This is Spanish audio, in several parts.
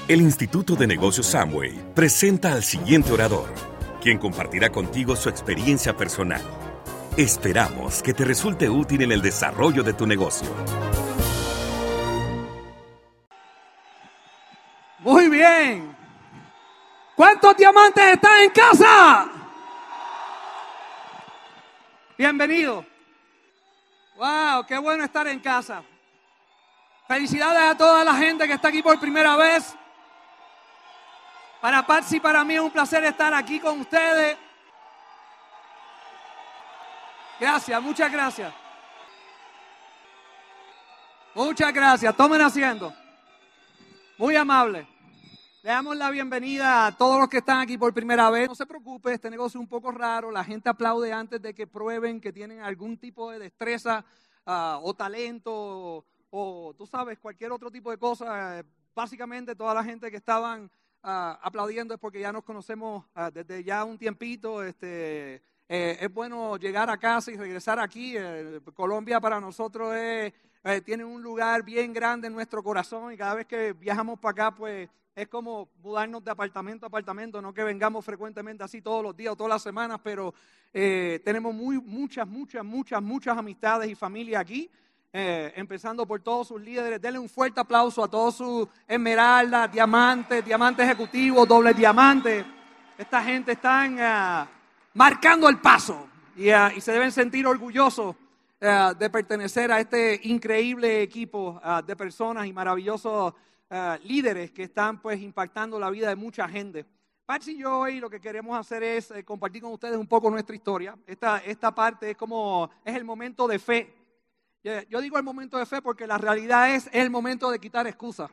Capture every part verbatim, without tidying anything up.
El Instituto de Negocios Samway presenta al siguiente orador, quien compartirá contigo su experiencia personal. Esperamos que te resulte útil en el desarrollo de tu negocio. Muy bien. ¿Cuántos diamantes están en casa? Bienvenido. Wow, qué bueno estar en casa. Felicidades a toda la gente que está aquí por primera vez. Para Patsy y para mí es un placer estar aquí con ustedes. Gracias, muchas gracias. Muchas gracias. Tomen asiento. Muy amable. Le damos la bienvenida a todos los que están aquí por primera vez. No se preocupe, este negocio es un poco raro. La gente aplaude antes de que prueben que tienen algún tipo de destreza uh, o talento o, o, tú sabes, cualquier otro tipo de cosa. Básicamente toda la gente que estaban uh, aplaudiendo es porque ya nos conocemos uh, desde ya un tiempito. Este, eh, es bueno llegar a casa y regresar aquí. Eh, Colombia para nosotros es, eh, tiene un lugar bien grande en nuestro corazón y cada vez que viajamos para acá, pues es como mudarnos de apartamento a apartamento, no que vengamos frecuentemente así todos los días o todas las semanas, pero eh, tenemos muy, muchas, muchas, muchas, muchas amistades y familia aquí, eh, empezando por todos sus líderes. Denle un fuerte aplauso a todos sus esmeraldas, diamantes, diamantes ejecutivos, doble diamantes. Esta gente están uh, marcando el paso y, uh, y se deben sentir orgullosos uh, de pertenecer a este increíble equipo uh, de personas y maravillosos Uh, líderes que están pues impactando la vida de mucha gente. Patsy y yo hoy lo que queremos hacer es eh, compartir con ustedes un poco nuestra historia. Esta, esta parte es como, es el momento de fe. Yo, yo digo el momento de fe porque la realidad es, es el momento de quitar excusas.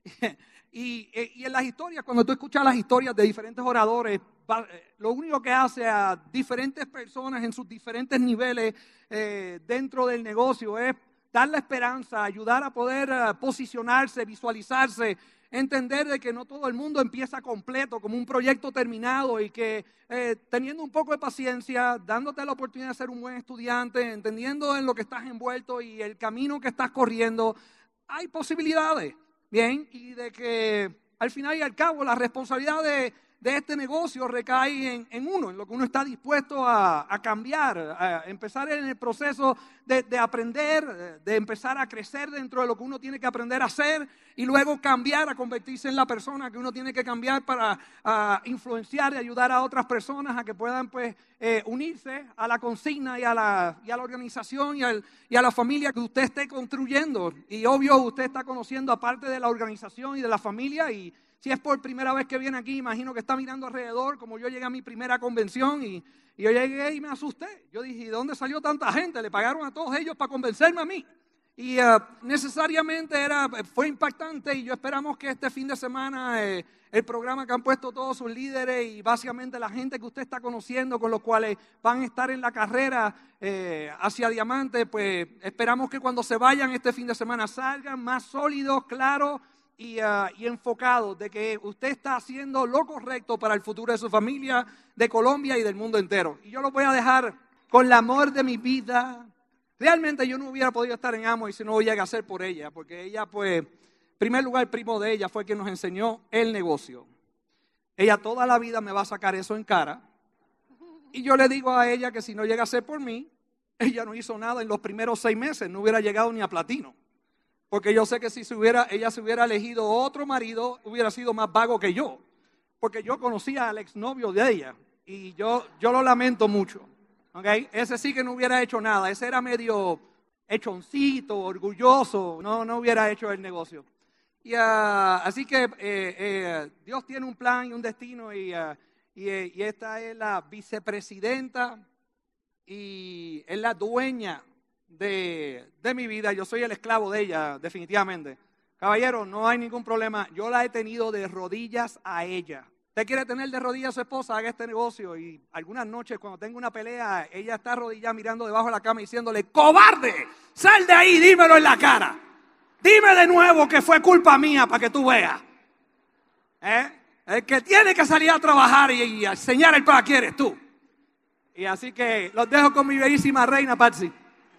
y, y en las historias, cuando tú escuchas las historias de diferentes oradores, lo único que hace a diferentes personas en sus diferentes niveles eh, dentro del negocio es dar la esperanza, ayudar a poder uh, posicionarse, visualizarse, entender de que no todo el mundo empieza completo, como un proyecto terminado y que eh, teniendo un poco de paciencia, dándote la oportunidad de ser un buen estudiante, entendiendo en lo que estás envuelto y el camino que estás corriendo, hay posibilidades, ¿bien? Y de que al final y al cabo la responsabilidad de, de este negocio recae en, en uno, en lo que uno está dispuesto a, a cambiar, a empezar en el proceso de, de aprender, de empezar a crecer dentro de lo que uno tiene que aprender a hacer y luego cambiar, a convertirse en la persona que uno tiene que cambiar para a influenciar y ayudar a otras personas a que puedan pues eh, unirse a la consigna y a la, y a la organización y, al, y a la familia que usted esté construyendo. Y obvio usted está conociendo aparte de la organización y de la familia y si es por primera vez que viene aquí, imagino que está mirando alrededor, como yo llegué a mi primera convención y, y yo llegué y me asusté. Yo dije, ¿de dónde salió tanta gente? Le pagaron a todos ellos para convencerme a mí. Y uh, necesariamente era, fue impactante y yo esperamos que este fin de semana eh, el programa que han puesto todos sus líderes y básicamente la gente que usted está conociendo, con los cuales van a estar en la carrera eh, hacia Diamante, pues esperamos que cuando se vayan este fin de semana salgan más sólidos, claros, Y, uh, y enfocado de que usted está haciendo lo correcto para el futuro de su familia, de Colombia y del mundo entero. Y yo lo voy a dejar con el amor de mi vida. Realmente yo no hubiera podido estar en Amway si no llega a ser por ella, porque ella pues, en primer lugar, el primo de ella fue quien nos enseñó el negocio. Ella toda la vida me va a sacar eso en cara. Y yo le digo a ella que si no llega a ser por mí, ella no hizo nada en los primeros seis meses, no hubiera llegado ni a platino. Porque yo sé que si se hubiera, ella se hubiera elegido otro marido, hubiera sido más vago que yo. Porque yo conocía al exnovio de ella. Y yo, yo lo lamento mucho. ¿Okay? Ese sí que no hubiera hecho nada. Ese era medio hechoncito, orgulloso. No, no hubiera hecho el negocio. Y, uh, así que eh, eh, Dios tiene un plan y un destino. Y, uh, y, y esta es la vicepresidenta. Y es la dueña De, de mi vida. Yo soy el esclavo de ella, definitivamente. Caballero, no hay ningún problema. Yo la he tenido de rodillas a ella. Usted quiere tener de rodillas a su esposa, haga este negocio. Y algunas noches cuando tengo una pelea, ella está arrodillada mirando debajo de la cama diciéndole, ¡cobarde! ¡Sal de ahí! Dímelo en la cara. Dime de nuevo que fue culpa mía para que tú veas. ¿Eh? El que tiene que salir a trabajar y, y a enseñar el plan, ¿quién eres tú? Y así que los dejo con mi bellísima reina Patsy.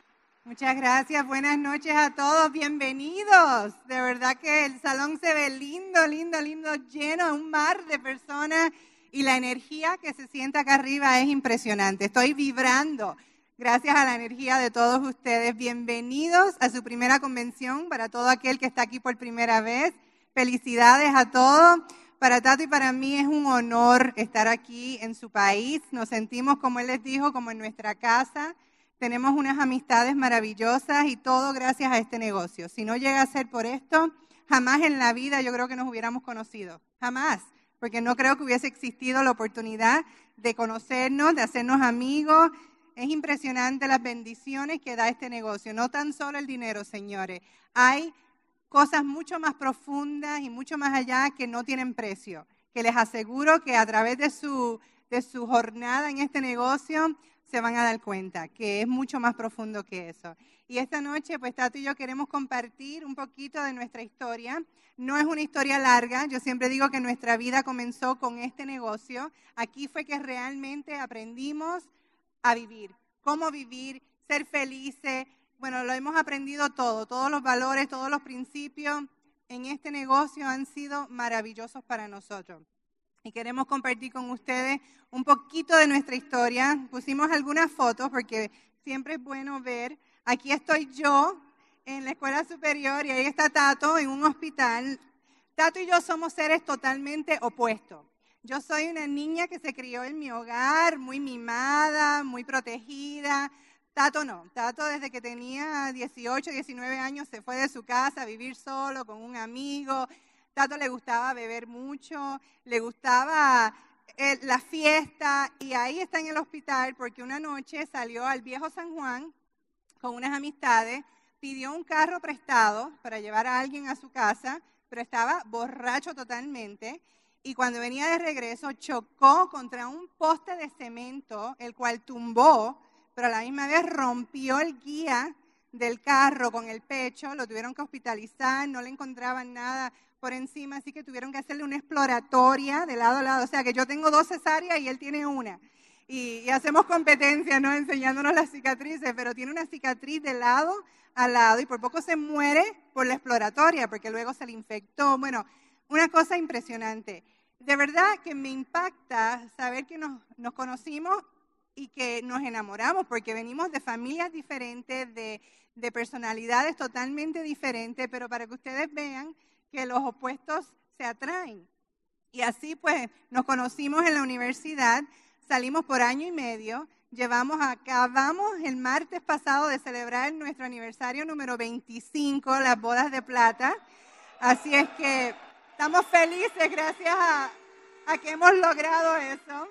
Muchas gracias, buenas noches a todos, bienvenidos. De verdad que el salón se ve lindo, lindo, lindo, lleno, un mar de personas y la energía que se siente acá arriba es impresionante. Estoy vibrando gracias a la energía de todos ustedes. Bienvenidos a su primera convención para todo aquel que está aquí por primera vez. Felicidades a todos. Para Tato y para mí es un honor estar aquí en su país. Nos sentimos, como él les dijo, como en nuestra casa. Tenemos unas amistades maravillosas y todo gracias a este negocio. Si no llega a ser por esto, jamás en la vida yo creo que nos hubiéramos conocido. Jamás. Porque no creo que hubiese existido la oportunidad de conocernos, de hacernos amigos. Es impresionante las bendiciones que da este negocio. No tan solo el dinero, señores. Hay cosas mucho más profundas y mucho más allá que no tienen precio. Que les aseguro que a través de su, de su jornada en este negocio se van a dar cuenta que es mucho más profundo que eso. Y esta noche, pues Tato y yo queremos compartir un poquito de nuestra historia. No es una historia larga, yo siempre digo que nuestra vida comenzó con este negocio. Aquí fue que realmente aprendimos a vivir, cómo vivir, ser felices. Bueno, lo hemos aprendido todo, todos los valores, todos los principios en este negocio han sido maravillosos para nosotros. Y queremos compartir con ustedes un poquito de nuestra historia. Pusimos algunas fotos porque siempre es bueno ver. Aquí estoy yo en la escuela superior y ahí está Tato en un hospital. Tato y yo somos seres totalmente opuestos. Yo soy una niña que se crió en mi hogar, muy mimada, muy protegida. Tato no. Tato desde que tenía dieciocho, diecinueve años se fue de su casa a vivir solo con un amigo. Tato le gustaba beber mucho, le gustaba eh, la fiesta y ahí está en el hospital porque una noche salió al viejo San Juan con unas amistades, pidió un carro prestado para llevar a alguien a su casa, pero estaba borracho totalmente y cuando venía de regreso chocó contra un poste de cemento, el cual tumbó, pero a la misma vez rompió el guía del carro con el pecho, lo tuvieron que hospitalizar, no le encontraban nada por encima, así que tuvieron que hacerle una exploratoria de lado a lado, o sea que yo tengo dos cesáreas y él tiene una, y, y hacemos competencia, ¿no? Enseñándonos las cicatrices, pero tiene una cicatriz de lado a lado y por poco se muere por la exploratoria, porque luego se le infectó, bueno, una cosa impresionante. De verdad que me impacta saber que nos, nos conocimos y que nos enamoramos, porque venimos de familias diferentes, de, de personalidades totalmente diferentes, pero para que ustedes vean que los opuestos se atraen. Y así pues nos conocimos en la universidad, salimos por año y medio, llevamos, acabamos el martes pasado de celebrar nuestro aniversario número veinticinco, las bodas de plata. Así es que estamos felices gracias a, a que hemos logrado eso.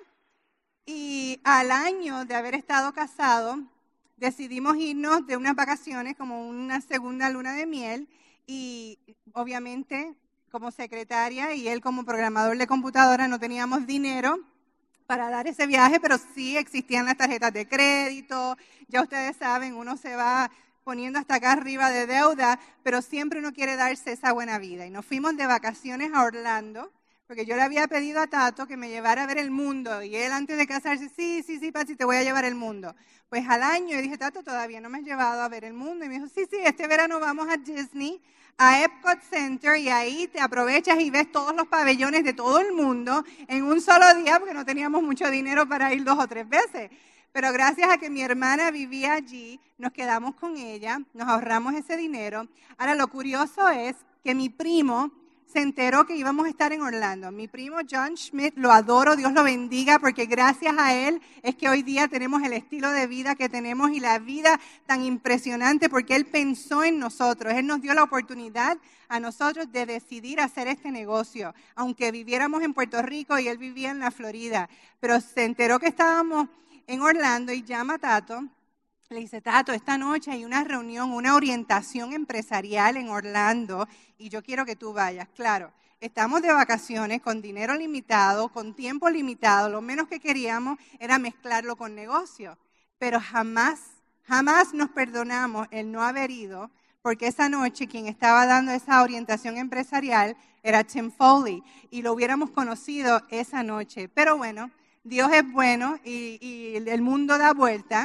Y al año de haber estado casados, decidimos irnos de unas vacaciones como una segunda luna de miel y obviamente como secretaria y él como programador de computadora no teníamos dinero para dar ese viaje, pero sí existían las tarjetas de crédito, ya ustedes saben, uno se va poniendo hasta acá arriba de deuda, pero siempre uno quiere darse esa buena vida. Y nos fuimos de vacaciones a Orlando, porque yo le había pedido a Tato que me llevara a ver el mundo, y él antes de casarse, sí, sí, sí, Patsy, te voy a llevar el mundo. Pues al año, yo dije, Tato, todavía no me has llevado a ver el mundo, y me dijo, sí, sí, este verano vamos a Disney, a Epcot Center, y ahí te aprovechas y ves todos los pabellones de todo el mundo en un solo día, porque no teníamos mucho dinero para ir dos o tres veces. Pero gracias a que mi hermana vivía allí, nos quedamos con ella, nos ahorramos ese dinero. Ahora, lo curioso es que mi primo se enteró que íbamos a estar en Orlando. Mi primo John Schmidt, lo adoro, Dios lo bendiga, porque gracias a él es que hoy día tenemos el estilo de vida que tenemos y la vida tan impresionante, porque él pensó en nosotros. Él nos dio la oportunidad a nosotros de decidir hacer este negocio, aunque viviéramos en Puerto Rico y él vivía en la Florida. Pero se enteró que estábamos en Orlando y llama a Tato. Le dice, Tato, esta noche hay una reunión, una orientación empresarial en Orlando y yo quiero que tú vayas. Claro, estamos de vacaciones con dinero limitado, con tiempo limitado. Lo menos que queríamos era mezclarlo con negocio. Pero jamás, jamás nos perdonamos el no haber ido, porque esa noche quien estaba dando esa orientación empresarial era Tim Foley y lo hubiéramos conocido esa noche. Pero bueno, Dios es bueno y, y el mundo da vuelta.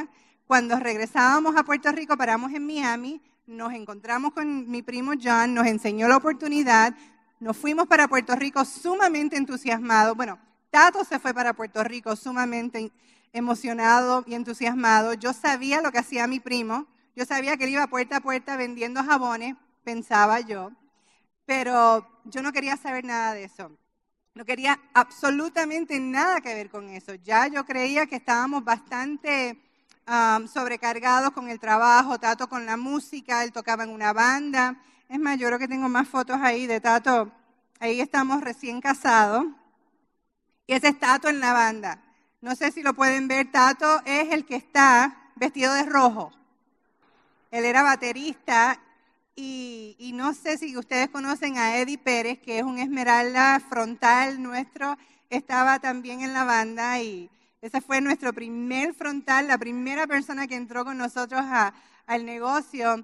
Cuando regresábamos a Puerto Rico, paramos en Miami, nos encontramos con mi primo John, nos enseñó la oportunidad, nos fuimos para Puerto Rico sumamente entusiasmados. Bueno, Tato se fue para Puerto Rico sumamente emocionado y entusiasmado. Yo sabía lo que hacía mi primo, yo sabía que él iba puerta a puerta vendiendo jabones, pensaba yo, pero yo no quería saber nada de eso. No quería absolutamente nada que ver con eso. Ya yo creía que estábamos bastante um, sobrecargados con el trabajo, Tato con la música, él tocaba en una banda. Es más, yo creo que tengo más fotos ahí de Tato. Ahí estamos recién casados. Y ese es Tato en la banda. No sé si lo pueden ver, Tato es el que está vestido de rojo. Él era baterista. Y, y no sé si ustedes conocen a Eddie Pérez, que es un esmeralda frontal nuestro, estaba también en la banda y ese fue nuestro primer frontal, la primera persona que entró con nosotros a, al negocio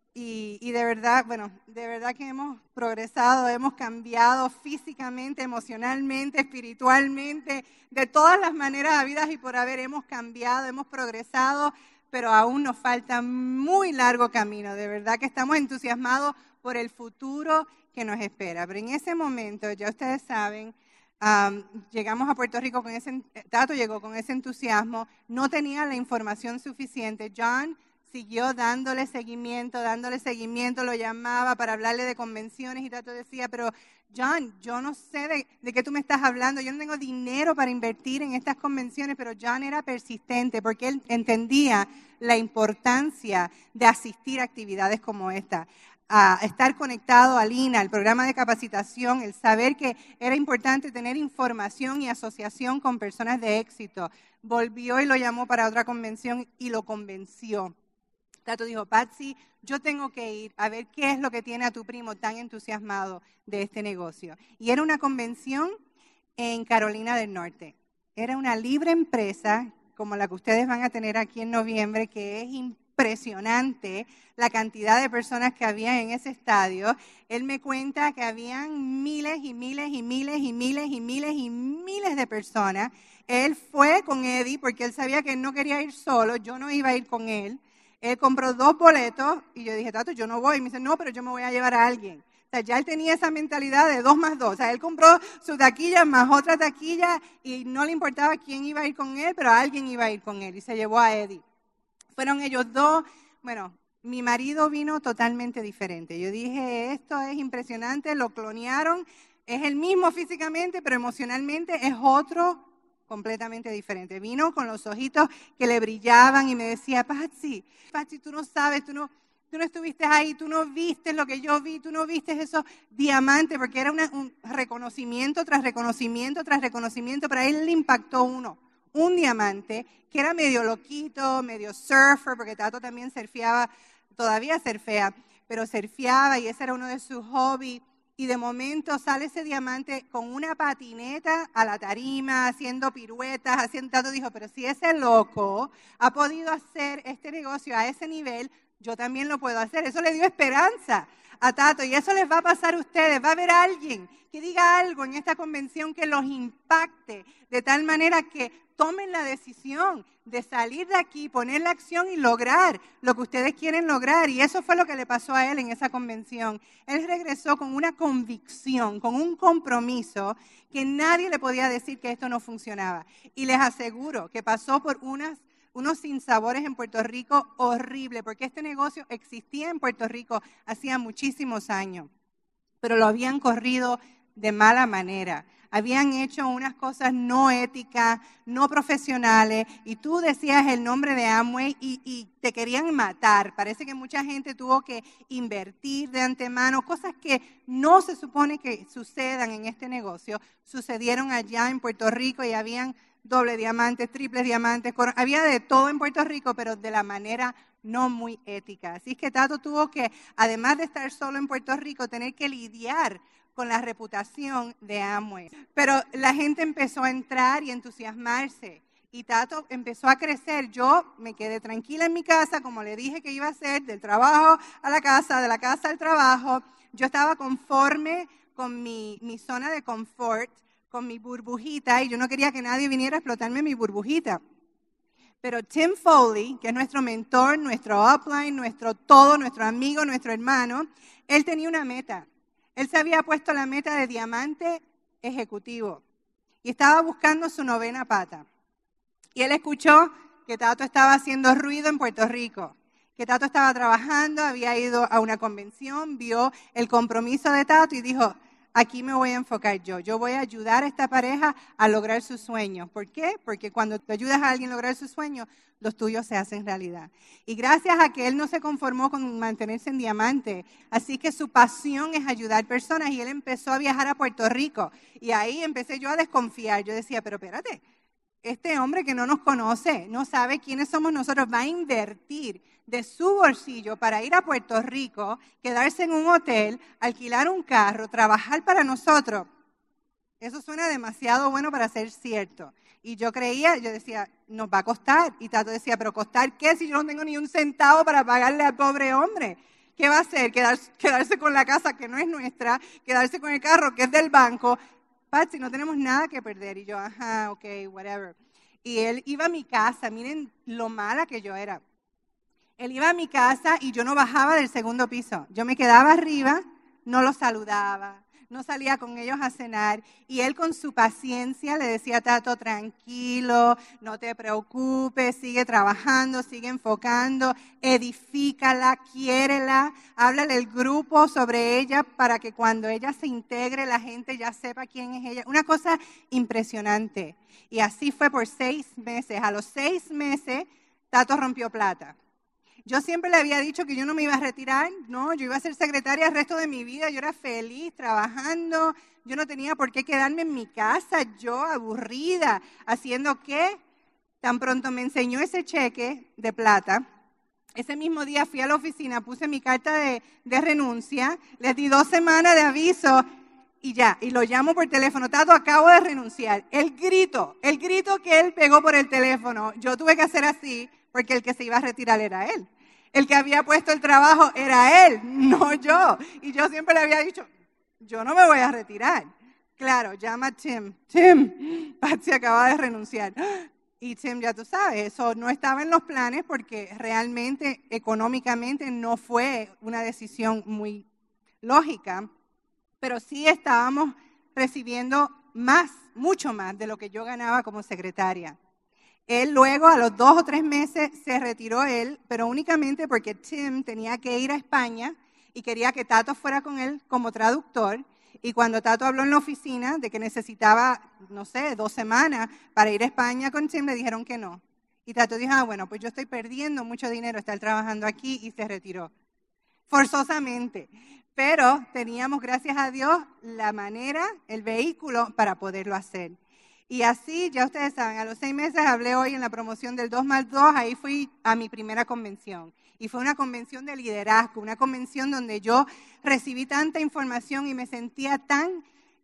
y, y de verdad, bueno, de verdad que hemos progresado, hemos cambiado físicamente, emocionalmente, espiritualmente, de todas las maneras habidas y por haber, hemos cambiado, hemos progresado, pero aún nos falta muy largo camino. De verdad que estamos entusiasmados por el futuro que nos espera. Pero en ese momento, ya ustedes saben, um, llegamos a Puerto Rico con ese, Tato llegó con ese entusiasmo, no tenía la información suficiente. John siguió dándole seguimiento, dándole seguimiento, lo llamaba para hablarle de convenciones y Tato decía, pero John, yo no sé de, de qué tú me estás hablando, yo no tengo dinero para invertir en estas convenciones, pero John era persistente porque él entendía la importancia de asistir a actividades como esta, a estar conectado al I N A, al programa de capacitación, el saber que era importante tener información y asociación con personas de éxito. Volvió y lo llamó para otra convención y lo convenció. Tato dijo, Patsy, yo tengo que ir a ver qué es lo que tiene a tu primo tan entusiasmado de este negocio. Y era una convención en Carolina del Norte. Era una libre empresa, como la que ustedes van a tener aquí en noviembre, que es impresionante la cantidad de personas que había en ese estadio. Él me cuenta que habían miles y miles y miles y miles y miles y miles de personas. Él fue con Eddie porque él sabía que él no quería ir solo, yo no iba a ir con él. Él compró dos boletos y yo dije, Tato, yo no voy. Y me dice, no, pero yo me voy a llevar a alguien. O sea, ya él tenía esa mentalidad de dos más dos. O sea, él compró su taquilla más otra taquilla y no le importaba quién iba a ir con él, pero alguien iba a ir con él y se llevó a Eddie. Fueron ellos dos. Bueno, mi marido vino totalmente diferente. Yo dije, esto es impresionante, lo clonearon. Es el mismo físicamente, pero emocionalmente es otro completamente diferente. Vino con los ojitos que le brillaban y me decía, Patsy, Patsy, tú no sabes, tú no, tú no estuviste ahí, tú no viste lo que yo vi, tú no viste esos diamantes, porque era una, un reconocimiento tras reconocimiento tras reconocimiento, pero a él le impactó uno, un diamante que era medio loquito, medio surfer, porque Tato también surfeaba, todavía surfea, pero surfeaba y ese era uno de sus hobbies. Y de momento sale ese diamante con una patineta a la tarima, haciendo piruetas, haciendo Tato dijo, pero si ese loco ha podido hacer este negocio a ese nivel, yo también lo puedo hacer. Eso le dio esperanza a Tato y eso les va a pasar a ustedes. Va a haber alguien que diga algo en esta convención que los impacte de tal manera que tomen la decisión de salir de aquí, poner la acción y lograr lo que ustedes quieren lograr. Y eso fue lo que le pasó a él en esa convención. Él regresó con una convicción, con un compromiso que nadie le podía decir que esto no funcionaba. Y les aseguro que pasó por unas, unos sinsabores en Puerto Rico horrible, porque este negocio existía en Puerto Rico hacía muchísimos años, pero lo habían corrido de mala manera. Habían hecho unas cosas no éticas, no profesionales, y tú decías el nombre de Amway y, y te querían matar. Parece que mucha gente tuvo que invertir de antemano, cosas que no se supone que sucedan en este negocio, sucedieron allá en Puerto Rico y habían doble diamantes, triples diamantes, había de todo en Puerto Rico, pero de la manera no muy ética. Así que Tato tuvo que, además de estar solo en Puerto Rico, tener que lidiar con la reputación de Amway. Pero la gente empezó a entrar y entusiasmarse y Tato empezó a crecer. Yo me quedé tranquila en mi casa, como le dije que iba a hacer, del trabajo a la casa, de la casa al trabajo. Yo estaba conforme con mi, mi zona de confort, con mi burbujita, y yo no quería que nadie viniera a explotarme mi burbujita. Pero Tim Foley, que es nuestro mentor, nuestro upline, nuestro todo, nuestro amigo, nuestro hermano, él tenía una meta. Él se había puesto la meta de diamante ejecutivo y estaba buscando su novena pata. Y él escuchó que Tato estaba haciendo ruido en Puerto Rico, que Tato estaba trabajando, había ido a una convención, vio el compromiso de Tato y dijo, aquí me voy a enfocar yo. Yo voy a ayudar a esta pareja a lograr sus sueños. ¿Por qué? Porque cuando tú ayudas a alguien a lograr sus sueños, los tuyos se hacen realidad. Y gracias a que él no se conformó con mantenerse en diamante, así que su pasión es ayudar personas y él empezó a viajar a Puerto Rico. Y ahí empecé yo a desconfiar. Yo decía, pero espérate, este hombre que no nos conoce, no sabe quiénes somos nosotros, va a invertir de su bolsillo para ir a Puerto Rico, quedarse en un hotel, alquilar un carro, trabajar para nosotros. Eso suena demasiado bueno para ser cierto. Y yo creía, yo decía, nos va a costar. Y Tato decía, ¿pero costar qué si yo no tengo ni un centavo para pagarle al pobre hombre? ¿Qué va a hacer? Quedarse, quedarse con la casa que no es nuestra, quedarse con el carro que es del banco. Patsy, no tenemos nada que perder. Y yo, ajá, ok, whatever. Y él iba a mi casa, miren lo mala que yo era. Él iba a mi casa y yo no bajaba del segundo piso. Yo me quedaba arriba, no los saludaba, no salía con ellos a cenar. Y él con su paciencia le decía a Tato, tranquilo, no te preocupes, sigue trabajando, sigue enfocando, edifícala, quiérela, háblale al grupo sobre ella para que cuando ella se integre la gente ya sepa quién es ella. Una cosa impresionante. Y así fue por seis meses. A los seis meses, Tato rompió plata. Yo siempre le había dicho que yo no me iba a retirar, no, yo iba a ser secretaria el resto de mi vida, yo era feliz trabajando, yo no tenía por qué quedarme en mi casa, yo aburrida, haciendo qué. Tan pronto me enseñó ese cheque de plata, ese mismo día fui a la oficina, puse mi carta de, de renuncia, les di dos semanas de aviso y ya, y lo llamo por teléfono, Tato, acabo de renunciar. El grito, el grito que él pegó por el teléfono, yo tuve que hacer así porque el que se iba a retirar era él. El que había puesto el trabajo era él, no yo. Y yo siempre le había dicho, yo no me voy a retirar. Claro, llama a Tim. Tim, Patsy acaba de renunciar. Y Tim, ya tú sabes, eso no estaba en los planes porque realmente, económicamente, no fue una decisión muy lógica. Pero sí estábamos recibiendo más, mucho más de lo que yo ganaba como secretaria. Él luego, a los dos o tres meses, se retiró él, pero únicamente porque Tim tenía que ir a España y quería que Tato fuera con él como traductor. Y cuando Tato habló en la oficina de que necesitaba, no sé, dos semanas para ir a España con Tim, le dijeron que no. Y Tato dijo, ah, bueno, pues yo estoy perdiendo mucho dinero estar trabajando aquí, y se retiró. Forzosamente. Pero teníamos, gracias a Dios, la manera, el vehículo para poderlo hacer. Y así, ya ustedes saben, a los seis meses hablé hoy en la promoción del dos más dos, ahí fui a mi primera convención. Y fue una convención de liderazgo, una convención donde yo recibí tanta información y me sentía tan,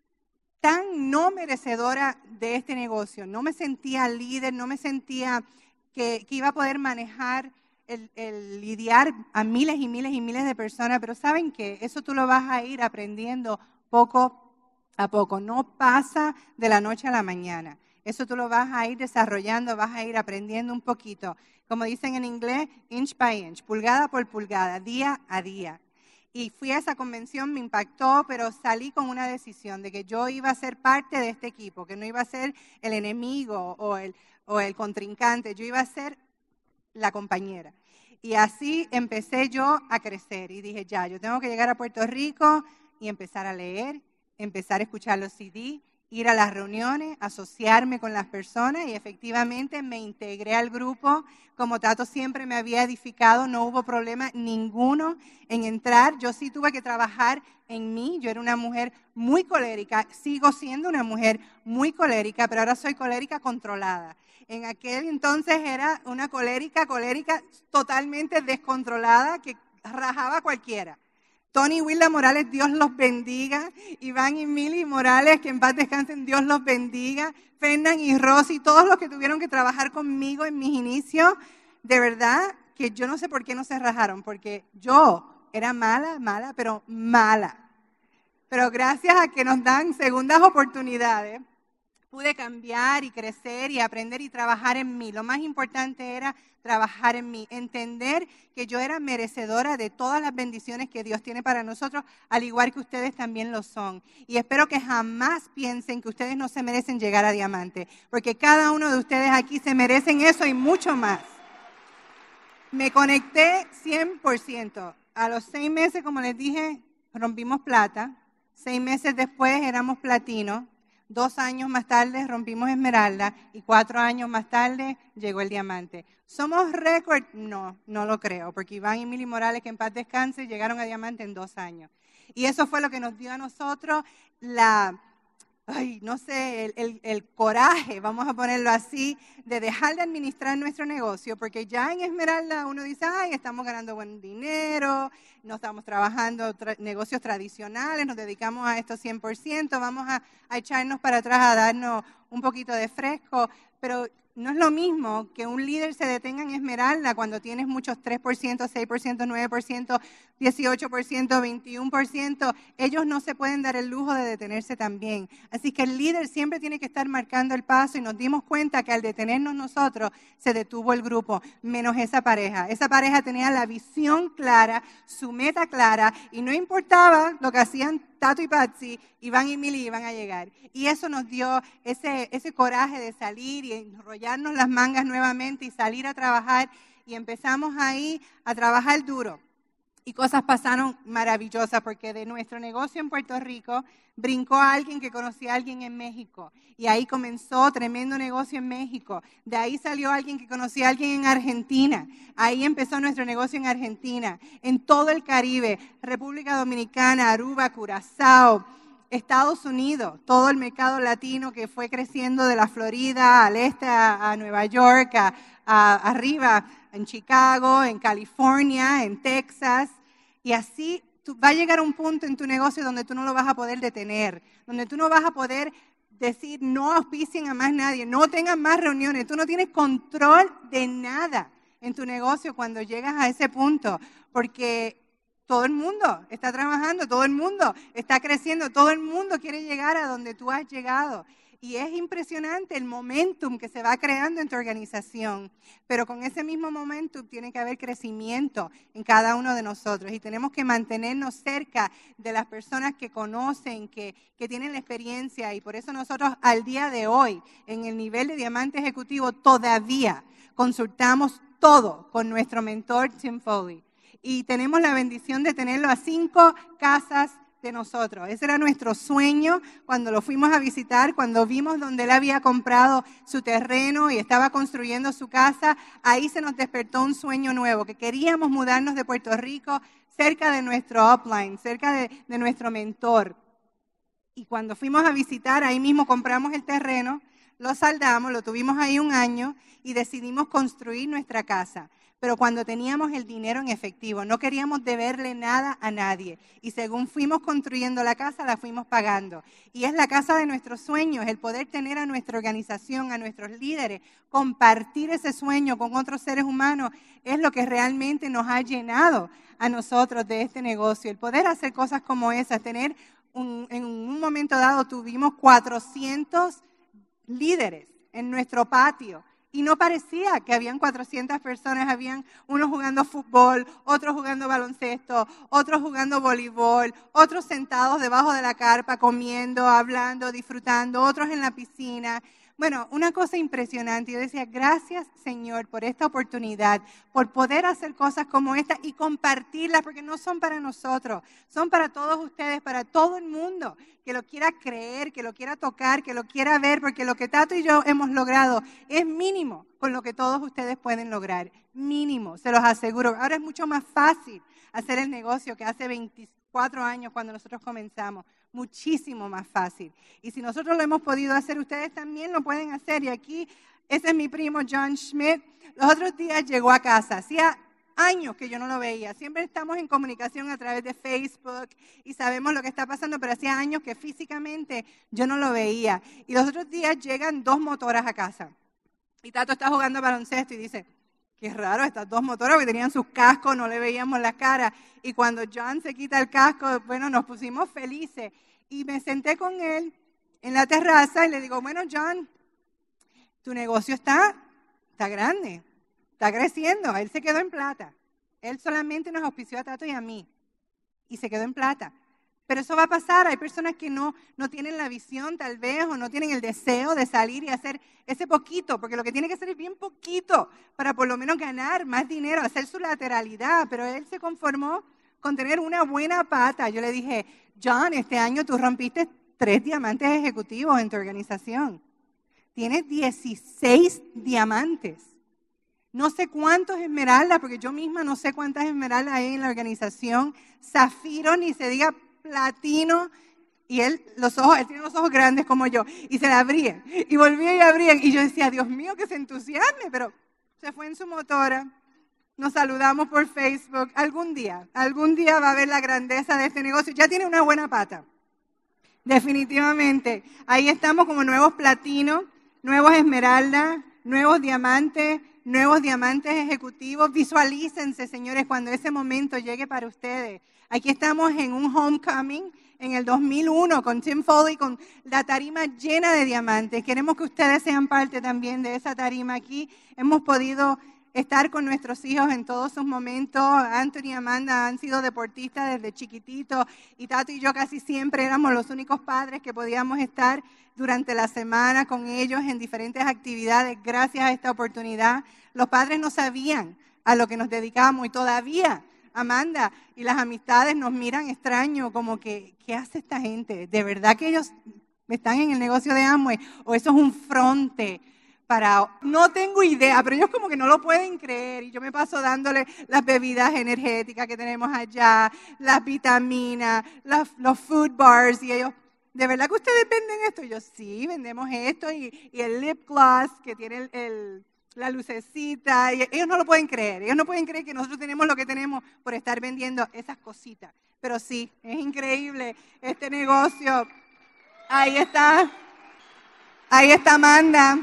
tan no merecedora de este negocio. No me sentía líder, no me sentía que, que iba a poder manejar el, el lidiar a miles y miles y miles de personas. Pero ¿saben qué? Eso tú lo vas a ir aprendiendo poco a poco, no pasa de la noche a la mañana. Eso tú lo vas a ir desarrollando, vas a ir aprendiendo un poquito. Como dicen en inglés, inch by inch, pulgada por pulgada, día a día. Y fui a esa convención, me impactó, pero salí con una decisión de que yo iba a ser parte de este equipo, que no iba a ser el enemigo o el, o el contrincante, yo iba a ser la compañera. Y así empecé yo a crecer y dije, ya, yo tengo que llegar a Puerto Rico y empezar a leer, empezar a escuchar los C D, ir a las reuniones, asociarme con las personas y efectivamente me integré al grupo. Como Tato siempre me había edificado, no hubo problema ninguno en entrar. Yo sí tuve que trabajar en mí. Yo era una mujer muy colérica, sigo siendo una mujer muy colérica, pero ahora soy colérica controlada. En aquel entonces era una colérica, colérica totalmente descontrolada que rajaba a cualquiera. Tony y Wilda Morales, Dios los bendiga. Iván y Mili Morales, que en paz descansen, Dios los bendiga. Fernan y Rosy, todos los que tuvieron que trabajar conmigo en mis inicios, de verdad que yo no sé por qué no se rajaron, porque yo era mala, mala, pero mala. Pero gracias a que nos dan segundas oportunidades, pude cambiar y crecer y aprender y trabajar en mí. Lo más importante era trabajar en mí, entender que yo era merecedora de todas las bendiciones que Dios tiene para nosotros, al igual que ustedes también lo son. Y espero que jamás piensen que ustedes no se merecen llegar a diamante, porque cada uno de ustedes aquí se merecen eso y mucho más. Me conecté cien por ciento. A los seis meses, como les dije, rompimos plata. Seis meses después éramos platino. Dos años más tarde rompimos esmeralda y cuatro años más tarde llegó el diamante. ¿Somos récord? No, no lo creo, porque Iván y Mili Morales, que en paz descanse, llegaron a diamante en dos años. Y eso fue lo que nos dio a nosotros la, ay, no sé, el, el, el coraje, vamos a ponerlo así, de dejar de administrar nuestro negocio, porque ya en esmeralda uno dice, ay, estamos ganando buen dinero, no estamos trabajando tra- negocios tradicionales, nos dedicamos a esto cien por ciento, vamos a, a echarnos para atrás a darnos un poquito de fresco, pero no es lo mismo que un líder se detenga en esmeralda cuando tienes muchos tres por ciento, seis por ciento, nueve por ciento, dieciocho por ciento, veintiuno por ciento. Ellos no se pueden dar el lujo de detenerse también. Así que el líder siempre tiene que estar marcando el paso y nos dimos cuenta que al detenernos nosotros se detuvo el grupo, menos esa pareja. Esa pareja tenía la visión clara, su meta clara y no importaba lo que hacían Tato y Patsy, Iván y Mili iban a llegar. Y eso nos dio ese, ese coraje de salir y enrollarnos las mangas nuevamente y salir a trabajar. Y empezamos ahí a trabajar duro. Y cosas pasaron maravillosas porque de nuestro negocio en Puerto Rico brincó a alguien que conocía a alguien en México. Y ahí comenzó tremendo negocio en México. De ahí salió alguien que conocía a alguien en Argentina. Ahí empezó nuestro negocio en Argentina, en todo el Caribe, República Dominicana, Aruba, Curazao, Estados Unidos, todo el mercado latino que fue creciendo de la Florida al este, a, a Nueva York, a, a, arriba en Chicago, en California, en Texas. Y así tú, va a llegar un punto en tu negocio donde tú no lo vas a poder detener, donde tú no vas a poder decir no auspicien a más nadie, no tengan más reuniones, tú no tienes control de nada en tu negocio cuando llegas a ese punto, porque todo el mundo está trabajando, todo el mundo está creciendo, todo el mundo quiere llegar a donde tú has llegado. Y es impresionante el momentum que se va creando en tu organización. Pero con ese mismo momentum tiene que haber crecimiento en cada uno de nosotros. Y tenemos que mantenernos cerca de las personas que conocen, que, que tienen la experiencia. Y por eso nosotros al día de hoy, en el nivel de diamante ejecutivo, todavía consultamos todo con nuestro mentor Tim Foley. Y tenemos la bendición de tenerlo a cinco casas de nosotros. Ese era nuestro sueño cuando lo fuimos a visitar, cuando vimos donde él había comprado su terreno y estaba construyendo su casa. Ahí se nos despertó un sueño nuevo, que queríamos mudarnos de Puerto Rico cerca de nuestro upline, cerca de, de nuestro mentor. Y cuando fuimos a visitar, ahí mismo compramos el terreno, lo saldamos, lo tuvimos ahí un año y decidimos construir nuestra casa. Pero cuando teníamos el dinero en efectivo, no queríamos deberle nada a nadie. Y según fuimos construyendo la casa, la fuimos pagando. Y es la casa de nuestros sueños, el poder tener a nuestra organización, a nuestros líderes, compartir ese sueño con otros seres humanos, es lo que realmente nos ha llenado a nosotros de este negocio. El poder hacer cosas como esas, tener, un, en un momento dado tuvimos cuatrocientos líderes en nuestro patio. Y no parecía que habían cuatrocientas personas, habían unos jugando fútbol, otros jugando baloncesto, otros jugando voleibol, otros sentados debajo de la carpa, comiendo, hablando, disfrutando, otros en la piscina. Bueno, una cosa impresionante. Yo decía, gracias Señor por esta oportunidad, por poder hacer cosas como esta y compartirlas, porque no son para nosotros, son para todos ustedes, para todo el mundo que lo quiera creer, que lo quiera tocar, que lo quiera ver, porque lo que Tato y yo hemos logrado es mínimo con lo que todos ustedes pueden lograr, mínimo, se los aseguro. Ahora es mucho más fácil hacer el negocio que hace veinticuatro años cuando nosotros comenzamos, muchísimo más fácil. Y si nosotros lo hemos podido hacer, ustedes también lo pueden hacer. Y aquí, ese es mi primo John Schmidt, los otros días llegó a casa, hacía años que yo no lo veía. Siempre estamos en comunicación a través de Facebook y sabemos lo que está pasando, pero hacía años que físicamente yo no lo veía. Y los otros días llegan dos motoras a casa. Y Tato está jugando baloncesto y dice, qué raro, estas dos motoras que tenían sus cascos, no le veíamos la cara. Y cuando John se quita el casco, bueno, nos pusimos felices. Y me senté con él en la terraza y le digo, bueno, John, tu negocio está, está grande, está creciendo. Él se quedó en plata. Él solamente nos auspició a Tato y a mí y se quedó en plata. Pero eso va a pasar. Hay personas que no, no tienen la visión tal vez o no tienen el deseo de salir y hacer ese poquito, porque lo que tiene que hacer es bien poquito para por lo menos ganar más dinero, hacer su lateralidad. Pero él se conformó con tener una buena pata. Yo le dije, John, este año tú rompiste tres diamantes ejecutivos en tu organización. Tienes dieciséis diamantes. No sé cuántos esmeraldas, porque yo misma no sé cuántas esmeraldas hay en la organización. Zafiro, ni se diga platino. Y él, los ojos, él tiene los ojos grandes como yo. Y se le abrían. Y volvían y abrían. Y yo decía, Dios mío, que se entusiasme. Pero se fue en su motora. Nos saludamos por Facebook. Algún día, algún día va a ver la grandeza de este negocio. Ya tiene una buena pata. Definitivamente. Ahí estamos como nuevos platinos, nuevos esmeraldas, nuevos diamantes, nuevos diamantes ejecutivos. Visualícense, señores, cuando ese momento llegue para ustedes. Aquí estamos en un homecoming en el dos mil uno con Tim Foley, con la tarima llena de diamantes. Queremos que ustedes sean parte también de esa tarima aquí. Hemos podido estar con nuestros hijos en todos sus momentos. Anthony y Amanda han sido deportistas desde chiquititos y Tato y yo casi siempre éramos los únicos padres que podíamos estar durante la semana con ellos en diferentes actividades. Gracias a esta oportunidad, los padres no sabían a lo que nos dedicábamos y todavía Amanda y las amistades nos miran extraño, como que, ¿qué hace esta gente? ¿De verdad que ellos están en el negocio de Amway? ¿O eso es un fronte? Para, no tengo idea, pero ellos como que no lo pueden creer y yo me paso dándole las bebidas energéticas que tenemos allá, las vitaminas, las, los food bars y ellos, ¿de verdad que ustedes venden esto? Y yo, sí, vendemos esto y, y el lip gloss que tiene el, el, la lucecita y ellos no lo pueden creer, ellos no pueden creer que nosotros tenemos lo que tenemos por estar vendiendo esas cositas, pero sí, es increíble este negocio. Ahí está, ahí está Amanda.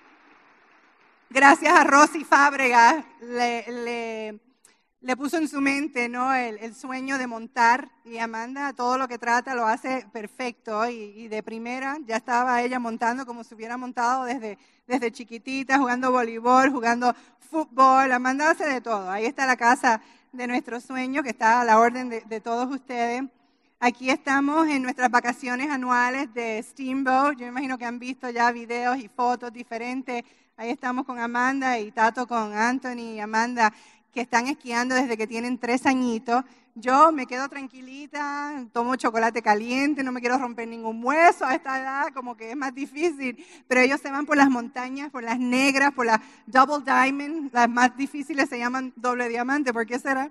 Gracias a Rosy Fábregas, le, le, le puso en su mente, ¿no?, el, el sueño de montar. Y Amanda, todo lo que trata lo hace perfecto. Y, y de primera ya estaba ella montando como si hubiera montado desde, desde chiquitita, jugando voleibol, jugando fútbol. Amanda hace de todo. Ahí está la casa de nuestros sueños, que está a la orden de, de todos ustedes. Aquí estamos en nuestras vacaciones anuales de Steamboat. Yo me imagino que han visto ya videos y fotos diferentes. Ahí estamos con Amanda y Tato con Anthony y Amanda, que están esquiando desde que tienen tres añitos. Yo me quedo tranquilita, tomo chocolate caliente, no me quiero romper ningún hueso a esta edad, como que es más difícil. Pero ellos se van por las montañas, por las negras, por las double diamond. Las más difíciles se llaman doble diamante, ¿por qué será?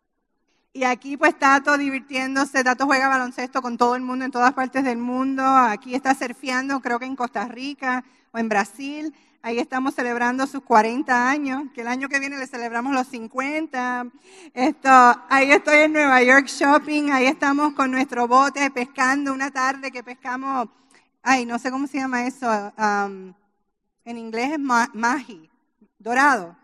Y aquí pues Tato divirtiéndose. Tato juega baloncesto con todo el mundo en todas partes del mundo. Aquí está surfeando, creo que en Costa Rica o en Brasil. Ahí estamos celebrando sus cuarenta años, que el año que viene le celebramos los cincuenta. Esto, ahí estoy en Nueva York shopping, ahí estamos con nuestro bote pescando una tarde que pescamos, ay, no sé cómo se llama eso, um, en inglés es ma- mahi, dorado.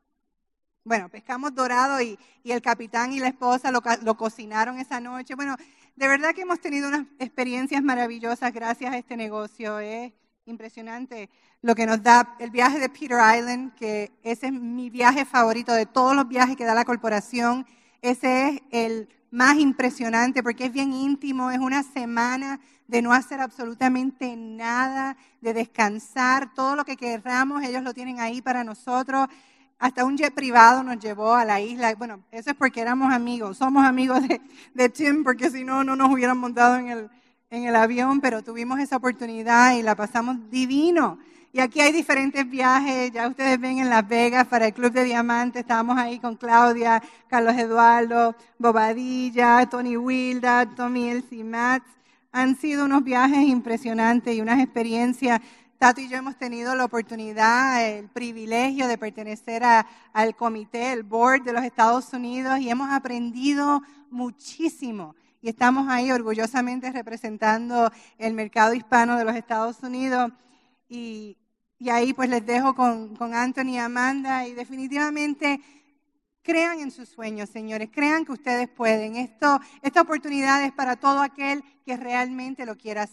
Bueno, pescamos dorado y, y el capitán y la esposa lo, lo cocinaron esa noche. Bueno, de verdad que hemos tenido unas experiencias maravillosas gracias a este negocio. Es impresionante lo que nos da el viaje de Peter Island, que ese es mi viaje favorito de todos los viajes que da la corporación. Ese es el más impresionante porque es bien íntimo, es una semana de no hacer absolutamente nada, de descansar, todo lo que queramos, ellos lo tienen ahí para nosotros. Hasta un jet privado nos llevó a la isla. Bueno, eso es porque éramos amigos, somos amigos de, de Tim, porque si no, no nos hubieran montado en el, en el avión, pero tuvimos esa oportunidad y la pasamos divino. Y aquí hay diferentes viajes, ya ustedes ven en Las Vegas para el Club de Diamantes, estábamos ahí con Claudia, Carlos Eduardo, Bobadilla, Tony Wilda, Tommy Elsie Matz. Han sido unos viajes impresionantes y unas experiencias. Tato y yo hemos tenido la oportunidad, el privilegio de pertenecer a, al comité, el board de los Estados Unidos y hemos aprendido muchísimo. Y estamos ahí orgullosamente representando el mercado hispano de los Estados Unidos. Y, y ahí pues les dejo con, con Anthony y Amanda y definitivamente crean en sus sueños, señores, crean que ustedes pueden. Esto, esta oportunidad es para todo aquel que realmente lo quiera hacer.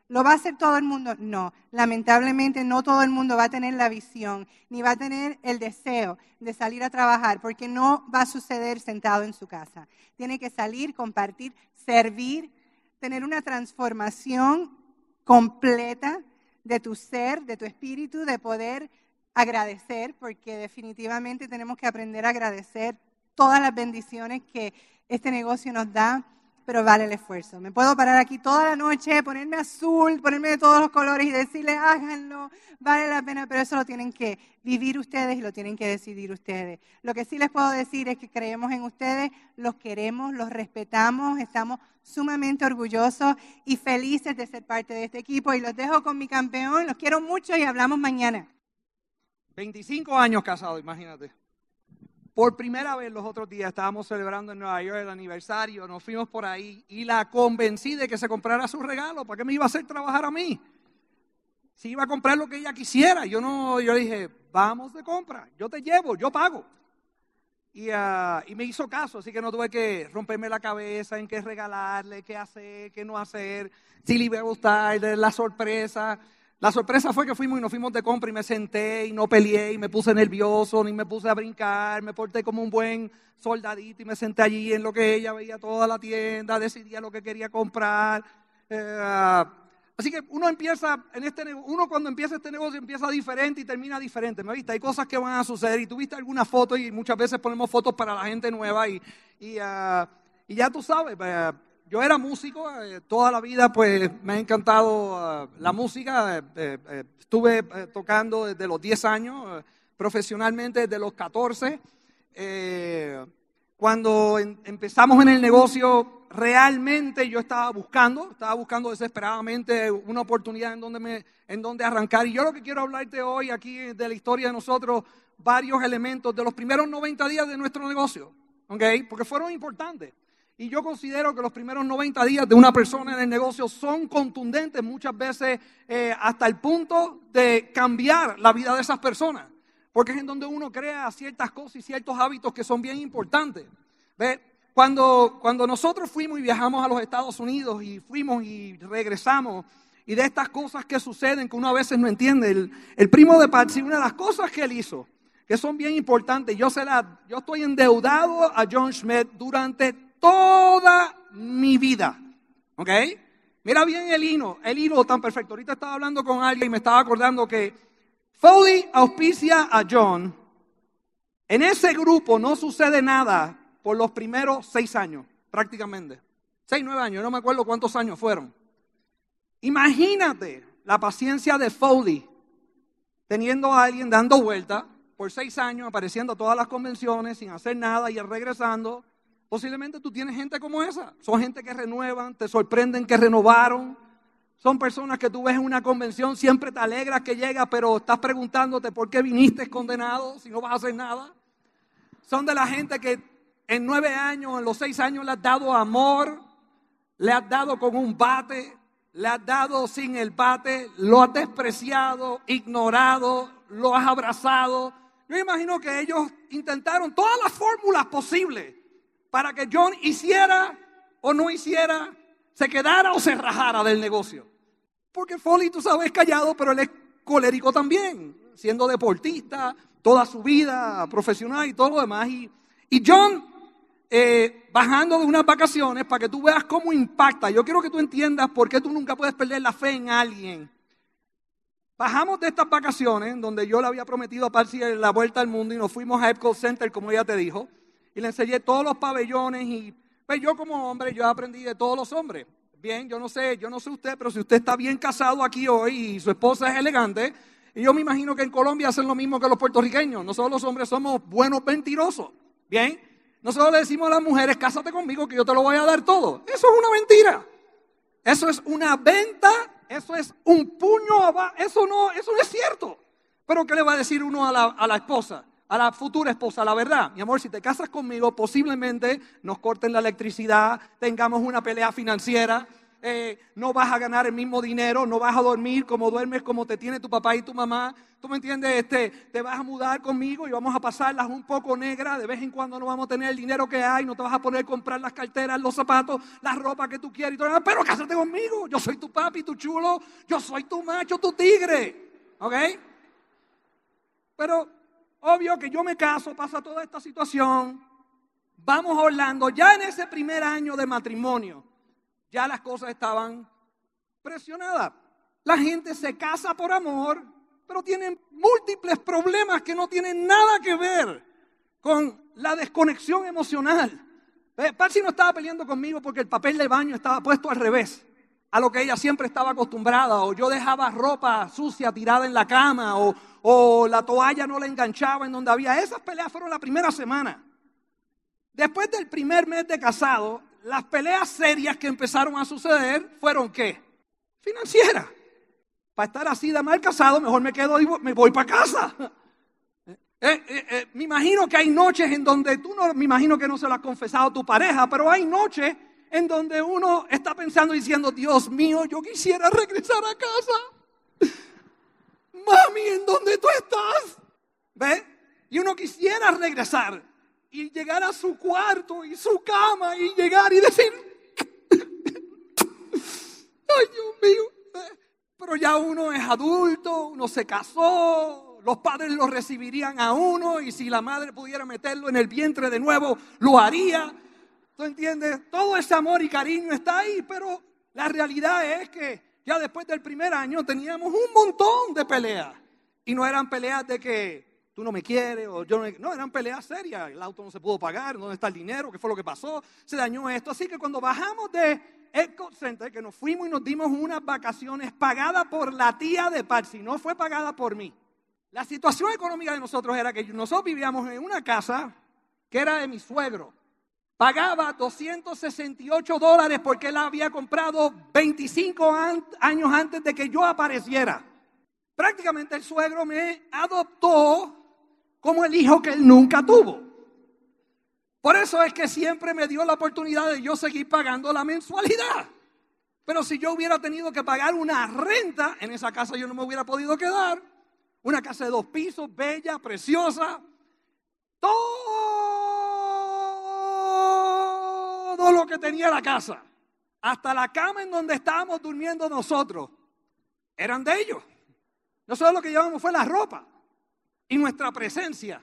¿Lo va a hacer todo el mundo? No. Lamentablemente no todo el mundo va a tener la visión, ni va a tener el deseo de salir a trabajar, porque no va a suceder sentado en su casa. Tiene que salir, compartir, servir, tener una transformación completa de tu ser, de tu espíritu, de poder agradecer, porque definitivamente tenemos que aprender a agradecer todas las bendiciones que este negocio nos da, pero vale el esfuerzo. Me puedo parar aquí toda la noche, ponerme azul, ponerme de todos los colores y decirles, háganlo, vale la pena, pero eso lo tienen que vivir ustedes y lo tienen que decidir ustedes. Lo que sí les puedo decir es que creemos en ustedes, los queremos, los respetamos, estamos sumamente orgullosos y felices de ser parte de este equipo. Y los dejo con mi campeón, los quiero mucho y hablamos mañana. veinticinco años casado, imagínate. Por primera vez los otros días estábamos celebrando en Nueva York el aniversario, nos fuimos por ahí y la convencí de que se comprara su regalo. ¿Para qué me iba a hacer trabajar a mí? Si iba a comprar lo que ella quisiera. Yo no, yo dije, vamos de compra, yo te llevo, yo pago. Y, uh, y me hizo caso, así que no tuve que romperme la cabeza en qué regalarle, qué hacer, qué no hacer, si le iba a gustar, la sorpresa. La sorpresa fue que fuimos y nos fuimos de compra y me senté y no peleé y me puse nervioso, ni me puse a brincar, me porté como un buen soldadito y me senté allí en lo que ella veía toda la tienda, decidía lo que quería comprar. Eh, así que uno empieza, en este uno cuando empieza este negocio empieza diferente y termina diferente, ¿me viste? Hay cosas que van a suceder y tú viste algunas fotos y muchas veces ponemos fotos para la gente nueva y, y, uh, y ya tú sabes, uh, yo era músico, eh, toda la vida pues me ha encantado uh, la música, eh, eh, estuve eh, tocando desde los diez años, eh, profesionalmente desde los catorce. Eh, cuando en, empezamos en el negocio, realmente yo estaba buscando, estaba buscando desesperadamente una oportunidad en donde, me, en donde arrancar. Y yo lo que quiero hablarte hoy aquí de la historia de nosotros, varios elementos de los primeros noventa días de nuestro negocio, ¿okay? Porque fueron importantes. Y yo considero que los primeros noventa días de una persona en el negocio son contundentes muchas veces eh, hasta el punto de cambiar la vida de esas personas. Porque es en donde uno crea ciertas cosas y ciertos hábitos que son bien importantes. ¿Ve? Cuando, cuando nosotros fuimos y viajamos a los Estados Unidos y fuimos y regresamos, y de estas cosas que suceden que uno a veces no entiende, el, el primo de Patsy, una de las cosas que él hizo, que son bien importantes, yo, se la, yo estoy endeudado a John Schmidt durante toda mi vida, ¿ok? Mira bien el hilo, el hilo tan perfecto. Ahorita estaba hablando con alguien y me estaba acordando que Foley auspicia a John. En ese grupo no sucede nada por los primeros seis años, prácticamente. Seis, nueve años, no me acuerdo cuántos años fueron. Imagínate la paciencia de Foley teniendo a alguien dando vuelta por seis años, apareciendo a todas las convenciones sin hacer nada y regresando. Posiblemente tú tienes gente como esa. Son gente que renuevan, te sorprenden que renovaron. Son personas que tú ves en una convención, siempre te alegras que llega, pero estás preguntándote por qué viniste condenado si no vas a hacer nada. Son de la gente que en nueve años, en los seis años le has dado amor, le has dado con un bate, le has dado sin el bate, lo has despreciado, ignorado, lo has abrazado. Yo imagino que ellos intentaron todas las fórmulas posibles para que John hiciera o no hiciera, se quedara o se rajara del negocio. Porque Foley, tú sabes, es callado, pero él es colérico también, siendo deportista, toda su vida profesional y todo lo demás. Y, y John, eh, bajando de unas vacaciones, para que tú veas cómo impacta. Yo quiero que tú entiendas por qué tú nunca puedes perder la fe en alguien. Bajamos de estas vacaciones, donde yo le había prometido a Patsy la vuelta al mundo, y nos fuimos a Epcot Center, como ella te dijo. Y le enseñé todos los pabellones y pues yo como hombre, yo aprendí de todos los hombres. Bien, yo no sé, yo no sé usted, pero si usted está bien casado aquí hoy y su esposa es elegante, y yo me imagino que en Colombia hacen lo mismo que los puertorriqueños. Nosotros los hombres somos buenos mentirosos. Bien, nosotros le decimos a las mujeres, cásate conmigo que yo te lo voy a dar todo. Eso es una mentira. Eso es una venta, eso es un puño abajo, eso no, eso no es cierto. Pero ¿qué le va a decir uno a la, a la esposa? A la futura esposa, la verdad, mi amor, si te casas conmigo, posiblemente nos corten la electricidad, tengamos una pelea financiera, eh, no vas a ganar el mismo dinero, no vas a dormir como duermes, como te tiene tu papá y tu mamá. ¿Tú me entiendes? Este, te vas a mudar conmigo y vamos a pasarlas un poco negras. De vez en cuando no vamos a tener el dinero que hay, no te vas a poder comprar las carteras, los zapatos, la ropa que tú quieres y todo. Pero cásate conmigo, yo soy tu papi, tu chulo, yo soy tu macho, tu tigre. ¿Ok? Pero obvio que yo me caso, pasa toda esta situación. Vamos a Orlando, ya en ese primer año de matrimonio, ya las cosas estaban presionadas. La gente se casa por amor, pero tienen múltiples problemas que no tienen nada que ver con la desconexión emocional. Eh, Patsy no estaba peleando conmigo porque el papel de baño estaba puesto al revés a lo que ella siempre estaba acostumbrada, o yo dejaba ropa sucia tirada en la cama, o, o la toalla no la enganchaba en donde había. Esas peleas fueron la primera semana. Después del primer mes de casado, las peleas serias que empezaron a suceder fueron ¿qué? Financieras. Para estar así de mal casado, mejor me quedo y me voy para casa. Eh, eh, eh, me imagino que hay noches en donde tú no, me imagino que no se lo has confesado a tu pareja, pero hay noches en donde uno está pensando diciendo, Dios mío, yo quisiera regresar a casa. Mami, ¿en dónde tú estás? ¿Ves? Y uno quisiera regresar y llegar a su cuarto y su cama y llegar y decir, ay, Dios mío. Pero ya uno es adulto, uno se casó, los padres lo recibirían a uno y si la madre pudiera meterlo en el vientre de nuevo, lo haría. ¿Tú entiendes? Todo ese amor y cariño está ahí, pero la realidad es que ya después del primer año teníamos un montón de peleas. Y no eran peleas de que tú no me quieres o yo no... No, eran peleas serias. El auto no se pudo pagar, ¿dónde está el dinero? ¿Qué fue lo que pasó? Se dañó esto. Así que cuando bajamos de Eco Center, que nos fuimos y nos dimos unas vacaciones pagadas por la tía de Patsy, no fue pagada por mí. La situación económica de nosotros era que nosotros vivíamos en una casa que era de mi suegro. Pagaba doscientos sesenta y ocho dólares porque él había comprado veinticinco an- años antes de que yo apareciera. Prácticamente el suegro me adoptó como el hijo que él nunca tuvo. Por eso es que siempre me dio la oportunidad de yo seguir pagando la mensualidad. Pero si yo hubiera tenido que pagar una renta, en esa casa yo no me hubiera podido quedar. Una casa de dos pisos, bella, preciosa. Todo lo que tenía la casa, hasta la cama en donde estábamos durmiendo nosotros, eran de ellos. Nosotros lo que llevamos fue la ropa y nuestra presencia.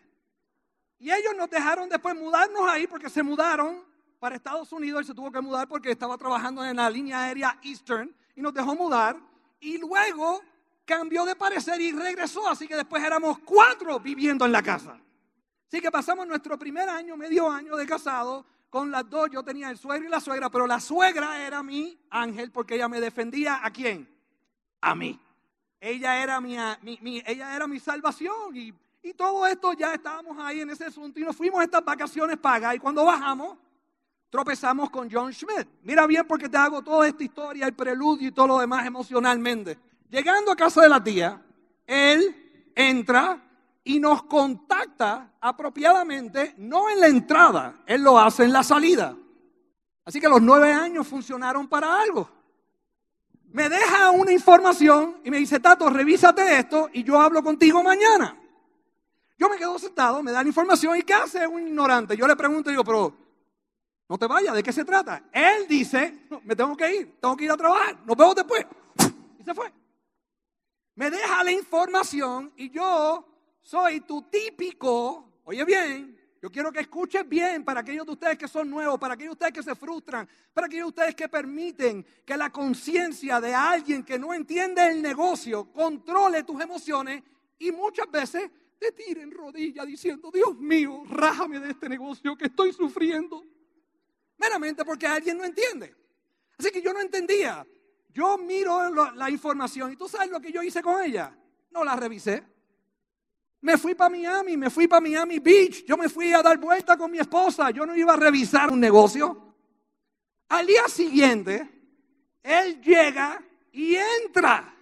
Y ellos nos dejaron después mudarnos ahí porque se mudaron para Estados Unidos. Él se tuvo que mudar porque estaba trabajando en la línea aérea Eastern y nos dejó mudar. Y luego cambió de parecer y regresó. Así que después éramos cuatro viviendo en la casa. Así que pasamos nuestro primer año, medio año de casado con las dos. Yo tenía el suegro y la suegra, pero la suegra era mi ángel porque ella me defendía. ¿A quién? A mí. Ella era mi, mi, mi, ella era mi salvación y, y todo esto ya estábamos ahí en ese asunto y nos fuimos a estas vacaciones pagas y cuando bajamos tropezamos con John Schmidt. Mira bien porque te hago toda esta historia, el preludio y todo lo demás emocionalmente. Llegando a casa de la tía, él entra y nos contacta apropiadamente, no en la entrada, él lo hace en la salida. Así que los nueve años funcionaron para algo. Me deja una información y me dice, Tato, revísate esto y yo hablo contigo mañana. Yo me quedo sentado, me da la información y ¿qué hace un ignorante? Yo le pregunto y digo, pero no te vayas, ¿de qué se trata? Él dice, no, me tengo que ir, tengo que ir a trabajar, nos vemos después. Y se fue. Me deja la información y yo soy tu típico, oye bien, yo quiero que escuches bien para aquellos de ustedes que son nuevos, para aquellos de ustedes que se frustran, para aquellos de ustedes que permiten que la conciencia de alguien que no entiende el negocio controle tus emociones y muchas veces te tire en rodillas diciendo, Dios mío, rájame de este negocio que estoy sufriendo. Meramente porque alguien no entiende. Así que yo no entendía. Yo miro la, la información y tú sabes lo que yo hice con ella. No la revisé. Me fui para Miami, me fui para Miami Beach. Yo me fui a dar vuelta con mi esposa. Yo no iba a revisar un negocio. Al día siguiente, él llega y entra.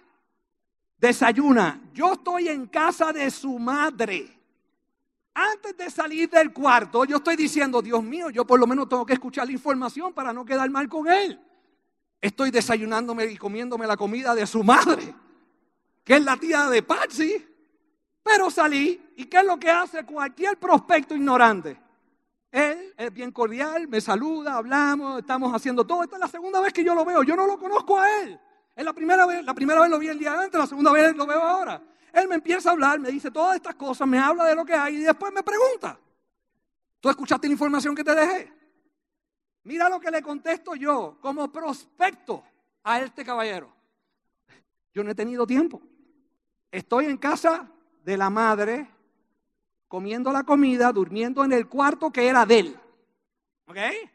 Desayuna. Yo estoy en casa de su madre. Antes de salir del cuarto, yo estoy diciendo, Dios mío, yo por lo menos tengo que escuchar la información para no quedar mal con él. estoy desayunándome y comiéndome la comida de su madre, que es la tía de Patsy, pero salí, ¿y qué es lo que hace cualquier prospecto ignorante? Él es bien cordial, me saluda, hablamos, estamos haciendo todo. Esta es la segunda vez que yo lo veo, yo no lo conozco a él. Es la primera vez, la primera vez lo vi el día antes, la segunda vez lo veo ahora. Él me empieza a hablar, me dice todas estas cosas, me habla de lo que hay y después me pregunta, ¿tú escuchaste la información que te dejé? Mira lo que le contesto yo como prospecto a este caballero. Yo no he tenido tiempo. Estoy en casa de la madre, comiendo la comida, durmiendo en el cuarto que era de él. ¿Ok?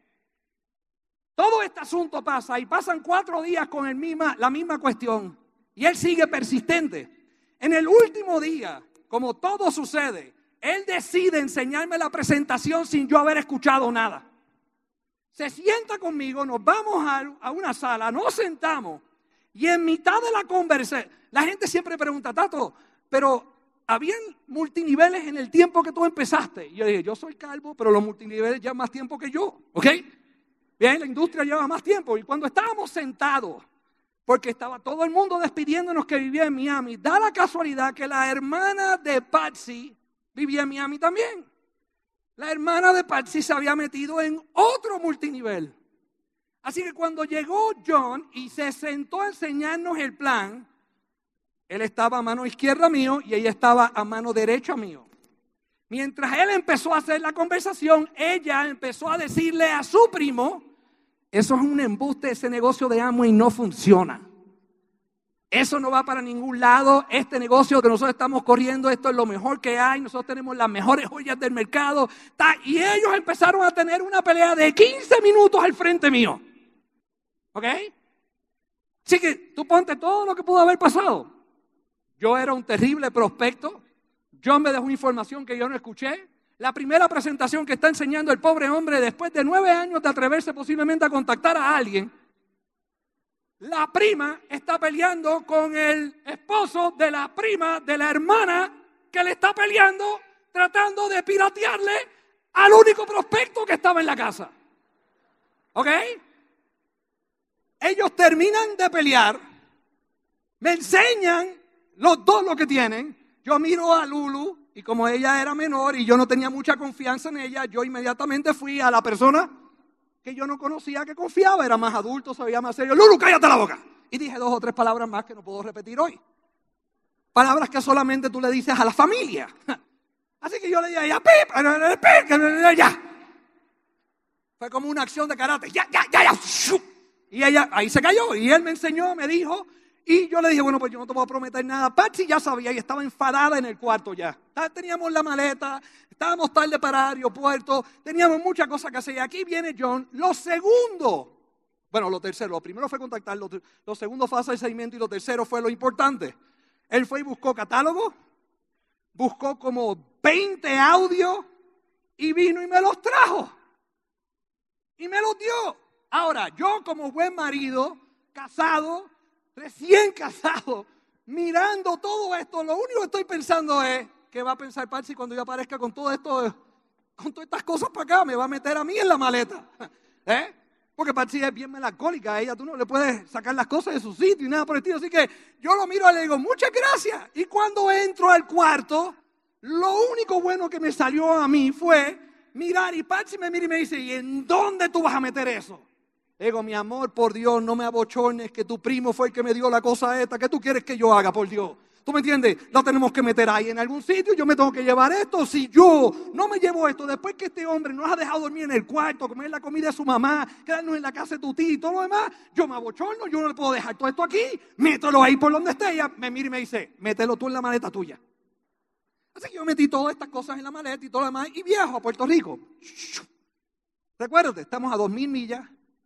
Todo este asunto pasa y pasan cuatro días con el misma, la misma cuestión. Y él sigue persistente. En el último día, como todo sucede, él decide enseñarme la presentación sin yo haber escuchado nada. Se sienta conmigo, nos vamos a, a una sala, nos sentamos y en mitad de la conversación, la gente siempre pregunta, Tato, pero habían multiniveles en el tiempo que tú empezaste. Y yo dije, yo soy calvo, pero los multiniveles llevan más tiempo que yo, ¿ok? Bien, la industria lleva más tiempo. Y cuando estábamos sentados, porque estaba todo el mundo despidiéndonos que vivía en Miami, da la casualidad que la hermana de Patsy vivía en Miami también. La hermana de Patsy se había metido en otro multinivel. Así que cuando llegó John y se sentó a enseñarnos el plan, él estaba a mano izquierda mío y ella estaba a mano derecha mío. Mientras él empezó a hacer la conversación, ella empezó a decirle a su primo, eso es un embuste, ese negocio de Amway no funciona. Eso no va para ningún lado, este negocio que nosotros estamos corriendo, esto es lo mejor que hay, nosotros tenemos las mejores joyas del mercado. Y ellos empezaron a tener una pelea de quince minutos al frente mío. ¿Ok? Así que tú ponte todo lo que pudo haber pasado. Yo era un terrible prospecto, John me dejó información que yo no escuché. La primera presentación que está enseñando el pobre hombre después de nueve años de atreverse posiblemente a contactar a alguien, la prima está peleando con el esposo de la prima de la hermana que le está peleando, tratando de piratearle al único prospecto que estaba en la casa. ¿Ok? Ellos terminan de pelear, me enseñan los dos lo que tienen. Yo miro a Lulu y como ella era menor y yo no tenía mucha confianza en ella, yo inmediatamente fui a la persona que yo no conocía, que confiaba, era más adulto, sabía más serio. Lulu, cállate la boca. Y dije dos o tres palabras más que no puedo repetir hoy. Palabras que solamente tú le dices a la familia. Así que yo le dije, ya, pip, pip, ya. Fue como una acción de karate, ya, ya, ya, ya. Y ella ahí se cayó y él me enseñó, me dijo. Y yo le dije, bueno, pues yo no te voy a prometer nada. Patsy ya sabía y estaba enfadada en el cuarto ya. Teníamos la maleta, estábamos tarde para el aeropuerto, teníamos muchas cosas que hacer. Y aquí viene John. Lo segundo, bueno, lo tercero, lo primero fue contactarlo, lo segundo fue hacer seguimiento y lo tercero fue lo importante. Él fue y buscó catálogo, buscó como veinte audios y vino y me los trajo. Y me los dio. Ahora, yo como buen marido, casado, recién casado, mirando todo esto, lo único que estoy pensando es que va a pensar Patsy cuando yo aparezca con todo esto, con todas estas cosas para acá, me va a meter a mí en la maleta, ¿eh? Porque Patsy es bien melancólica, a ella tú no le puedes sacar las cosas de su sitio y nada por el estilo, así que yo lo miro y le digo, muchas gracias, y cuando entro al cuarto, lo único bueno que me salió a mí fue mirar, y Patsy me mira y me dice, ¿y en dónde tú vas a meter eso? Digo, mi amor, por Dios, no me abochornes que tu primo fue el que me dio la cosa esta. ¿Qué tú quieres que yo haga, por Dios? ¿Tú me entiendes? Lo tenemos que meter ahí en algún sitio. Yo me tengo que llevar esto. Si yo no me llevo esto, después que este hombre nos ha dejado dormir en el cuarto, comer la comida de su mamá, quedarnos en la casa de tu tío y todo lo demás, yo me abochorno, yo no le puedo dejar todo esto aquí. Mételo ahí por donde esté. Ella me mira y me dice, mételo tú en la maleta tuya. Así que yo metí todas estas cosas en la maleta y todo lo demás y viajo a Puerto Rico. Recuérdate, estamos a dos mil millas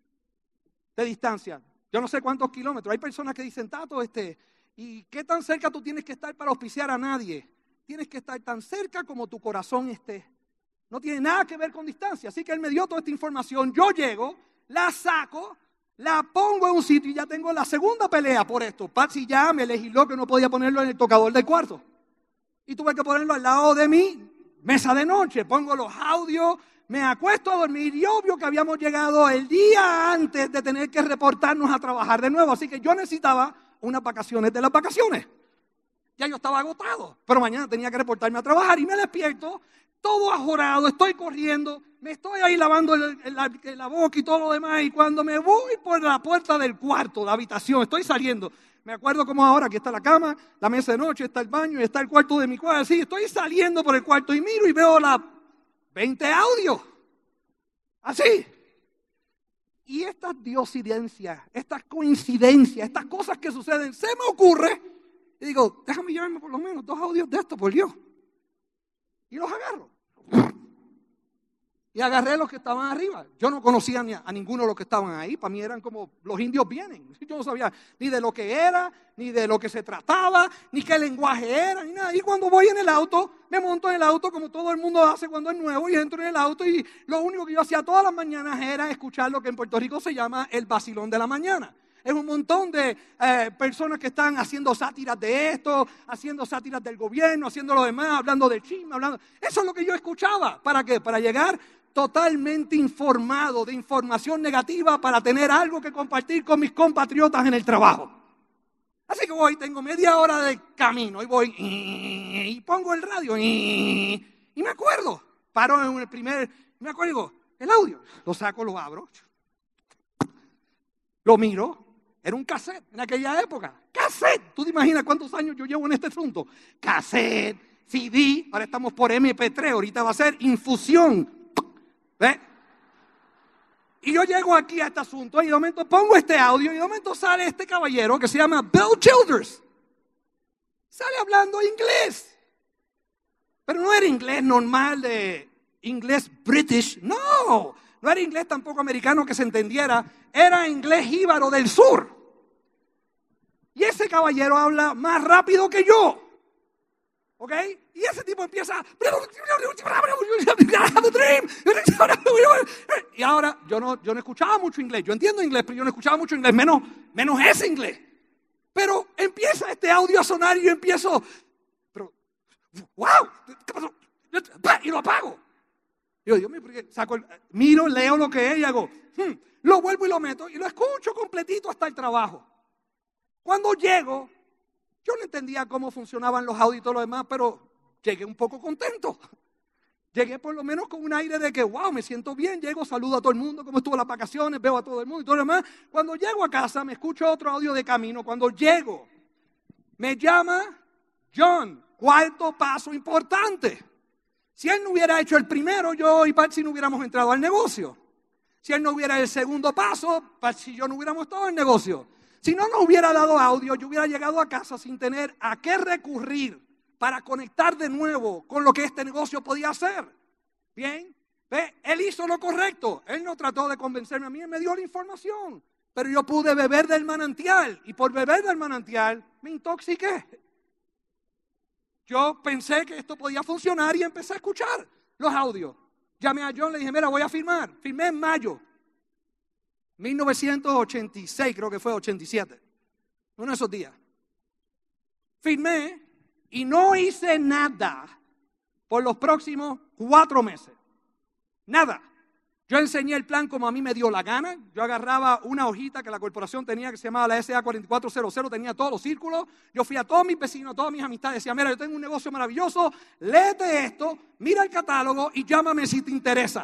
de distancia, yo no sé cuántos kilómetros. Hay personas que dicen, Tato, este, ¿y qué tan cerca tú tienes que estar para auspiciar a nadie? Tienes que estar tan cerca como tu corazón esté. No tiene nada que ver con distancia. Así que él me dio toda esta información, yo llego, la saco, la pongo en un sitio y ya tengo la segunda pelea por esto. Patsy ya me legisló que no podía ponerlo en el tocador del cuarto. Y tuve que ponerlo al lado de mi mesa de noche. Pongo los audios, me acuesto a dormir y obvio que habíamos llegado el día antes de tener que reportarnos a trabajar de nuevo. Así que yo necesitaba unas vacaciones de las vacaciones. Ya yo estaba agotado, pero mañana tenía que reportarme a trabajar y me despierto todo ajorado, estoy corriendo, me estoy ahí lavando el, el, la, la boca y todo lo demás, y cuando me voy por la puerta del cuarto, la habitación, estoy saliendo, me acuerdo como ahora, aquí está la cama, la mesa de noche, está el baño y está el cuarto de mi cuarto, así, estoy saliendo por el cuarto y miro y veo la veinte audios, así. Y estas diosidencias, estas coincidencias, estas cosas que suceden, se me ocurre, y digo, déjame llevarme por lo menos dos audios de esto, por Dios. Y los agarro. Y agarré los que estaban arriba. Yo no conocía ni a, a ninguno de los que estaban ahí. Para mí eran como los indios vienen. Yo no sabía ni de lo que era, ni de lo que se trataba, ni qué lenguaje era, ni nada. Y cuando voy en el auto, me monto en el auto como todo el mundo hace cuando es nuevo, y entro en el auto y lo único que yo hacía todas las mañanas era escuchar lo que en Puerto Rico se llama el vacilón de la mañana. Es un montón de eh, personas que están haciendo sátiras de esto, haciendo sátiras del gobierno, haciendo lo demás, hablando de chisme, hablando. Eso es lo que yo escuchaba. ¿Para qué? Para llegar totalmente informado de información negativa, para tener algo que compartir con mis compatriotas en el trabajo. Así que voy, tengo media hora de camino y voy y pongo el radio y me acuerdo. Paro en el primer, me acuerdo y digo, el audio. Lo saco, lo abro, lo miro. Era un cassette en aquella época. Cassette. ¿Tú te imaginas cuántos años yo llevo en este asunto? Cassette, C D. Ahora estamos por eme pe tres. Ahorita va a ser infusión. ¿Ves? Y yo llego aquí a este asunto y de momento pongo este audio y de momento sale este caballero que se llama Bill Childers. Sale hablando inglés. Pero no era inglés normal de inglés British. No. No era inglés tampoco americano que se entendiera. Era inglés jíbaro del sur. Y ese caballero habla más rápido que yo. ¿Ok? Y ese tipo empieza. Y ahora, yo no, yo no escuchaba mucho inglés. Yo entiendo inglés, pero yo no escuchaba mucho inglés. Menos, menos ese inglés. Pero empieza este audio a sonar y yo empiezo. Pero, ¡wow! ¿Qué pasó? Y lo apago. Yo, Dios mío, porque saco el, miro, leo lo que es y hago, hmm, lo vuelvo y lo meto y lo escucho completito hasta el trabajo. Cuando llego, yo no entendía cómo funcionaban los audios y todo lo demás, pero llegué un poco contento. Llegué por lo menos con un aire de que, wow, me siento bien, llego, saludo a todo el mundo, cómo estuvo las vacaciones, veo a todo el mundo y todo lo demás. Cuando llego a casa, me escucho otro audio de camino. Cuando llego, me llama John, cuarto paso importante. Si él no hubiera hecho el primero, yo y Patsy no hubiéramos entrado al negocio. Si él no hubiera el segundo paso, Patsy y yo no hubiéramos estado en el negocio. Si no nos hubiera dado audio, yo hubiera llegado a casa sin tener a qué recurrir para conectar de nuevo con lo que este negocio podía hacer. Bien, ¿ve? Él hizo lo correcto. Él no trató de convencerme a mí, él me dio la información. Pero yo pude beber del manantial y por beber del manantial me intoxiqué. Yo pensé que esto podía funcionar y empecé a escuchar los audios. Llamé a John, le dije, mira, voy a firmar. Firmé en mayo. mil novecientos ochenta y seis, creo que fue, ochenta y siete. Uno de esos días. Firmé y no hice nada por los próximos cuatro meses. Nada. Yo enseñé el plan como a mí me dio la gana. Yo agarraba una hojita que la corporación tenía que se llamaba la ese a cuatro cuatro cero cero, tenía todos los círculos. Yo fui a todos mis vecinos, a todas mis amistades, decía, mira, yo tengo un negocio maravilloso, léete esto, mira el catálogo y llámame si te interesa.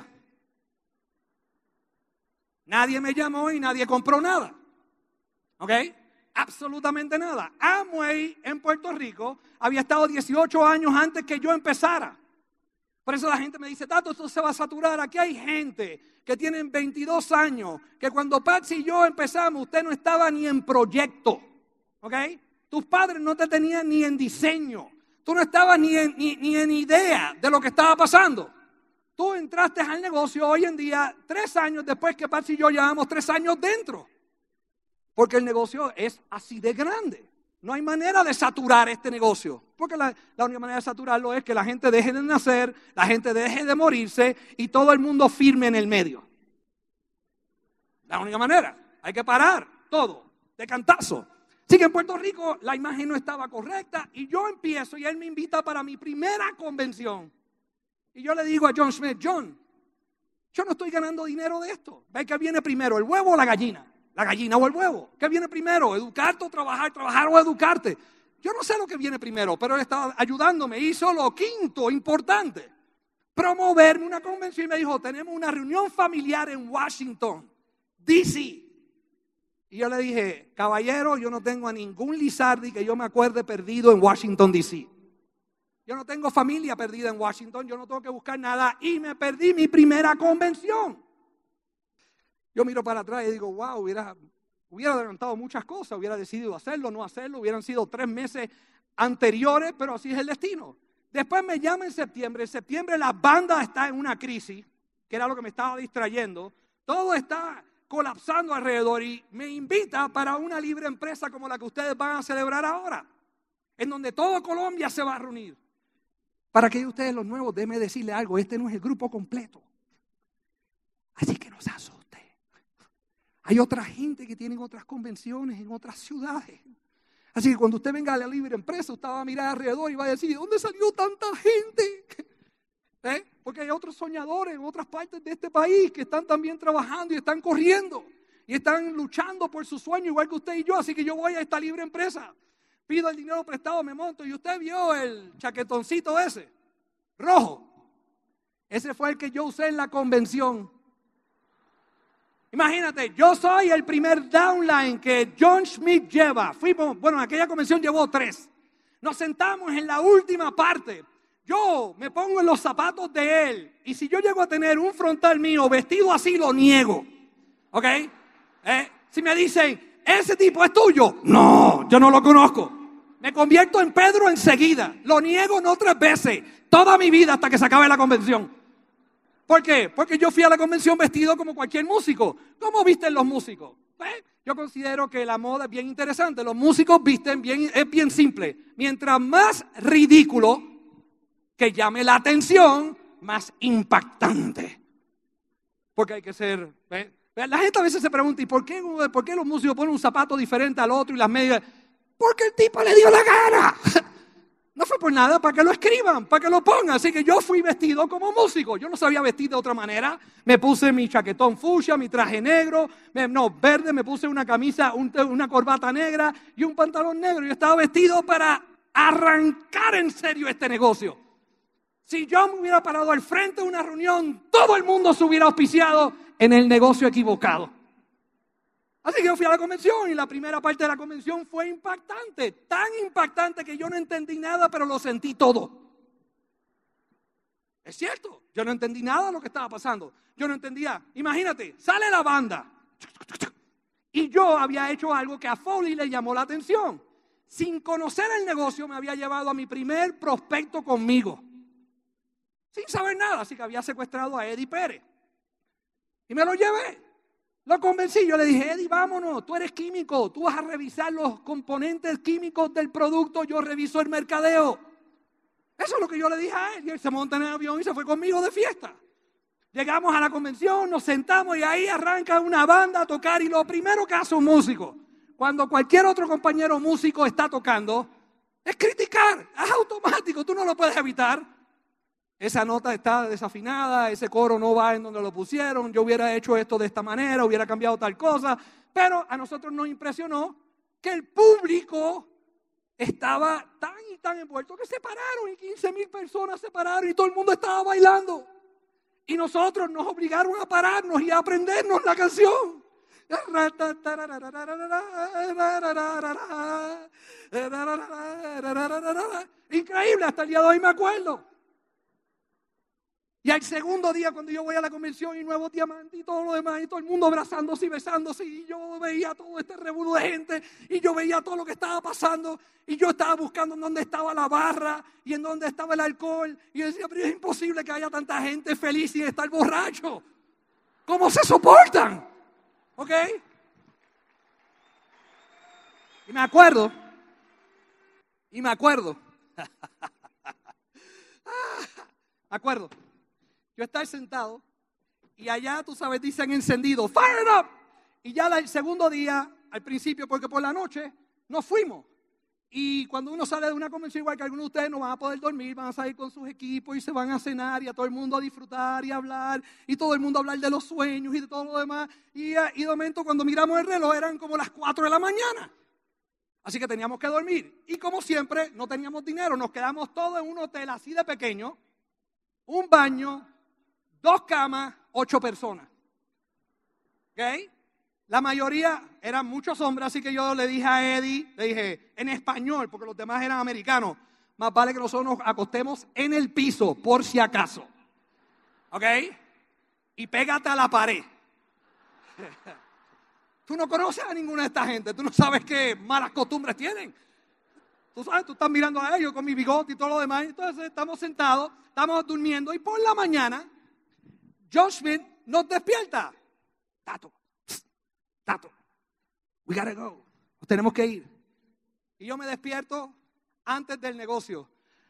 Nadie me llamó y nadie compró nada. ¿Ok? Absolutamente nada. Amway en Puerto Rico había estado dieciocho años antes que yo empezara. Por eso la gente me dice, Tato, esto se va a saturar. Aquí hay gente que tienen veintidós años, que cuando Patsy y yo empezamos, usted no estaba ni en proyecto. ¿Ok? Tus padres no te tenían ni en diseño. Tú no estabas ni en, ni, ni en idea de lo que estaba pasando. Tú entraste al negocio hoy en día, tres años después que Patsy y yo llevamos tres años dentro. Porque el negocio es así de grande. No hay manera de saturar este negocio. Porque la, la única manera de saturarlo es que la gente deje de nacer, la gente deje de morirse y todo el mundo firme en el medio. La única manera. Hay que parar todo de cantazo. Así que en Puerto Rico la imagen no estaba correcta y yo empiezo y él me invita para mi primera convención. Y yo le digo a John Smith, John, Yo no estoy ganando dinero de esto. ¿Ve qué viene primero, el huevo o la gallina? La gallina o el huevo. ¿Qué viene primero? ¿Educarte o trabajar? ¿Trabajar o educarte? Yo no sé lo que viene primero, pero él estaba ayudándome. Hizo lo quinto importante. Promoverme una convención y me dijo, tenemos una reunión familiar en Washington, D C Y yo le dije, caballero, yo no tengo a ningún Lizardi que yo me acuerde perdido en Washington, D C Yo no tengo familia perdida en Washington, yo no tengo que buscar nada y me perdí mi primera convención. Yo miro para atrás y digo, wow, hubiera, hubiera adelantado muchas cosas, hubiera decidido hacerlo, no hacerlo, hubieran sido tres meses anteriores, pero así es el destino. Después me llama en septiembre, en septiembre la banda está en una crisis, que era lo que me estaba distrayendo, todo está colapsando alrededor y me invita para una libre empresa como la que ustedes van a celebrar ahora, en donde todo Colombia se va a reunir. Para que ustedes los nuevos, déjenme decirle algo, este no es el grupo completo. Así que no se asuste. Hay otra gente que tiene otras convenciones en otras ciudades. Así que cuando usted venga a la libre empresa, usted va a mirar alrededor y va a decir, ¿de dónde salió tanta gente? ¿Eh? Porque hay otros soñadores en otras partes de este país que están también trabajando y están corriendo. Y están luchando por su sueño igual que usted y yo. Así que yo voy a esta libre empresa. Pido el dinero prestado, me monto. Y usted vio el chaquetoncito ese, rojo. Ese fue el que yo usé en la convención. Imagínate, yo soy el primer downline que John Schmidt lleva. Fuimos, bueno, en aquella convención llevó tres. Nos sentamos en la última parte. Yo me pongo en los zapatos de él. Y si yo llego a tener un frontal mío vestido así, lo niego. ¿Ok? Eh, si me dicen, ¿ese tipo es tuyo? No, yo no lo conozco. Me convierto en Pedro enseguida. Lo niego no tres veces. Toda mi vida hasta que se acabe la convención. ¿Por qué? Porque yo fui a la convención vestido como cualquier músico. ¿Cómo visten los músicos? ¿Eh? Yo considero que la moda es bien interesante. Los músicos visten bien, es bien simple. Mientras más ridículo que llame la atención, más impactante. Porque hay que ser... ¿eh? La gente a veces se pregunta, ¿y por qué, por qué los músicos ponen un zapato diferente al otro y las medias? Porque el tipo le dio la gana. No fue por nada, para que lo escriban, para que lo pongan. Así que yo fui vestido como músico. Yo no sabía vestir de otra manera. Me puse mi chaquetón fucsia, mi traje negro, me, no, verde, me puse una camisa, un, una corbata negra y un pantalón negro. Yo estaba vestido para arrancar en serio este negocio. Si yo me hubiera parado al frente de una reunión, todo el mundo se hubiera auspiciado en el negocio equivocado. Así que yo fui a la convención y la primera parte de la convención fue impactante, tan impactante que yo no entendí nada, pero lo sentí todo. Es cierto, yo no entendí nada de lo que estaba pasando. Yo no entendía, imagínate, sale la banda y yo había hecho algo que a Foley le llamó la atención. Sin conocer el negocio me había llevado a mi primer prospecto conmigo, sin saber nada, así que había secuestrado a Eddie Pérez y me lo llevé. Lo convencí, yo le dije, Eddie, vámonos, tú eres químico, tú vas a revisar los componentes químicos del producto, yo reviso el mercadeo. Eso es lo que yo le dije a él, y él se monta en el avión y se fue conmigo de fiesta. Llegamos a la convención, nos sentamos y ahí arranca una banda a tocar y lo primero que hace un músico, cuando cualquier otro compañero músico está tocando, es criticar, es automático, tú no lo puedes evitar. Esa nota está desafinada, ese coro no va en donde lo pusieron, yo hubiera hecho esto de esta manera, hubiera cambiado tal cosa, pero a nosotros nos impresionó que el público estaba tan y tan envuelto que se pararon y quince mil personas se pararon y todo el mundo estaba bailando. Y nosotros nos obligaron a pararnos y a aprendernos la canción. Increíble, hasta el día de hoy me acuerdo. Y al segundo día, cuando yo voy a la convención y Nuevos Diamantes y todo lo demás, y todo el mundo abrazándose y besándose, y yo veía todo este revuelo de gente, y yo veía todo lo que estaba pasando, y yo estaba buscando en dónde estaba la barra, y en dónde estaba el alcohol, y yo decía, pero es imposible que haya tanta gente feliz sin estar borracho. ¿Cómo se soportan? ¿Ok? Y me acuerdo, y me acuerdo, me acuerdo, yo estar sentado y allá, tú sabes, dicen encendido, fire it up. Y ya el segundo día, al principio, porque por la noche nos fuimos. Y cuando uno sale de una convención, igual que algunos de ustedes no van a poder dormir, van a salir con sus equipos y se van a cenar y a todo el mundo a disfrutar y a hablar y todo el mundo a hablar de los sueños y de todo lo demás. Y, y de momento cuando miramos el reloj eran como las cuatro de la mañana. Así que teníamos que dormir. Y como siempre no teníamos dinero, nos quedamos todos en un hotel así de pequeño, un baño, dos camas, ocho personas. ¿Ok? La mayoría eran muchos hombres, así que yo le dije a Eddie, le dije en español, porque los demás eran americanos, más vale que nosotros nos acostemos en el piso, por si acaso. ¿Ok? Y pégate a la pared. Tú no conoces a ninguna de esta gente, tú no sabes qué malas costumbres tienen. Tú sabes, tú estás mirando a ellos con mi bigote y todo lo demás. Entonces estamos sentados, estamos durmiendo y por la mañana, Josh Smith nos despierta. Tato. Tato, we gotta go. Nos tenemos que ir. Y yo me despierto antes del negocio.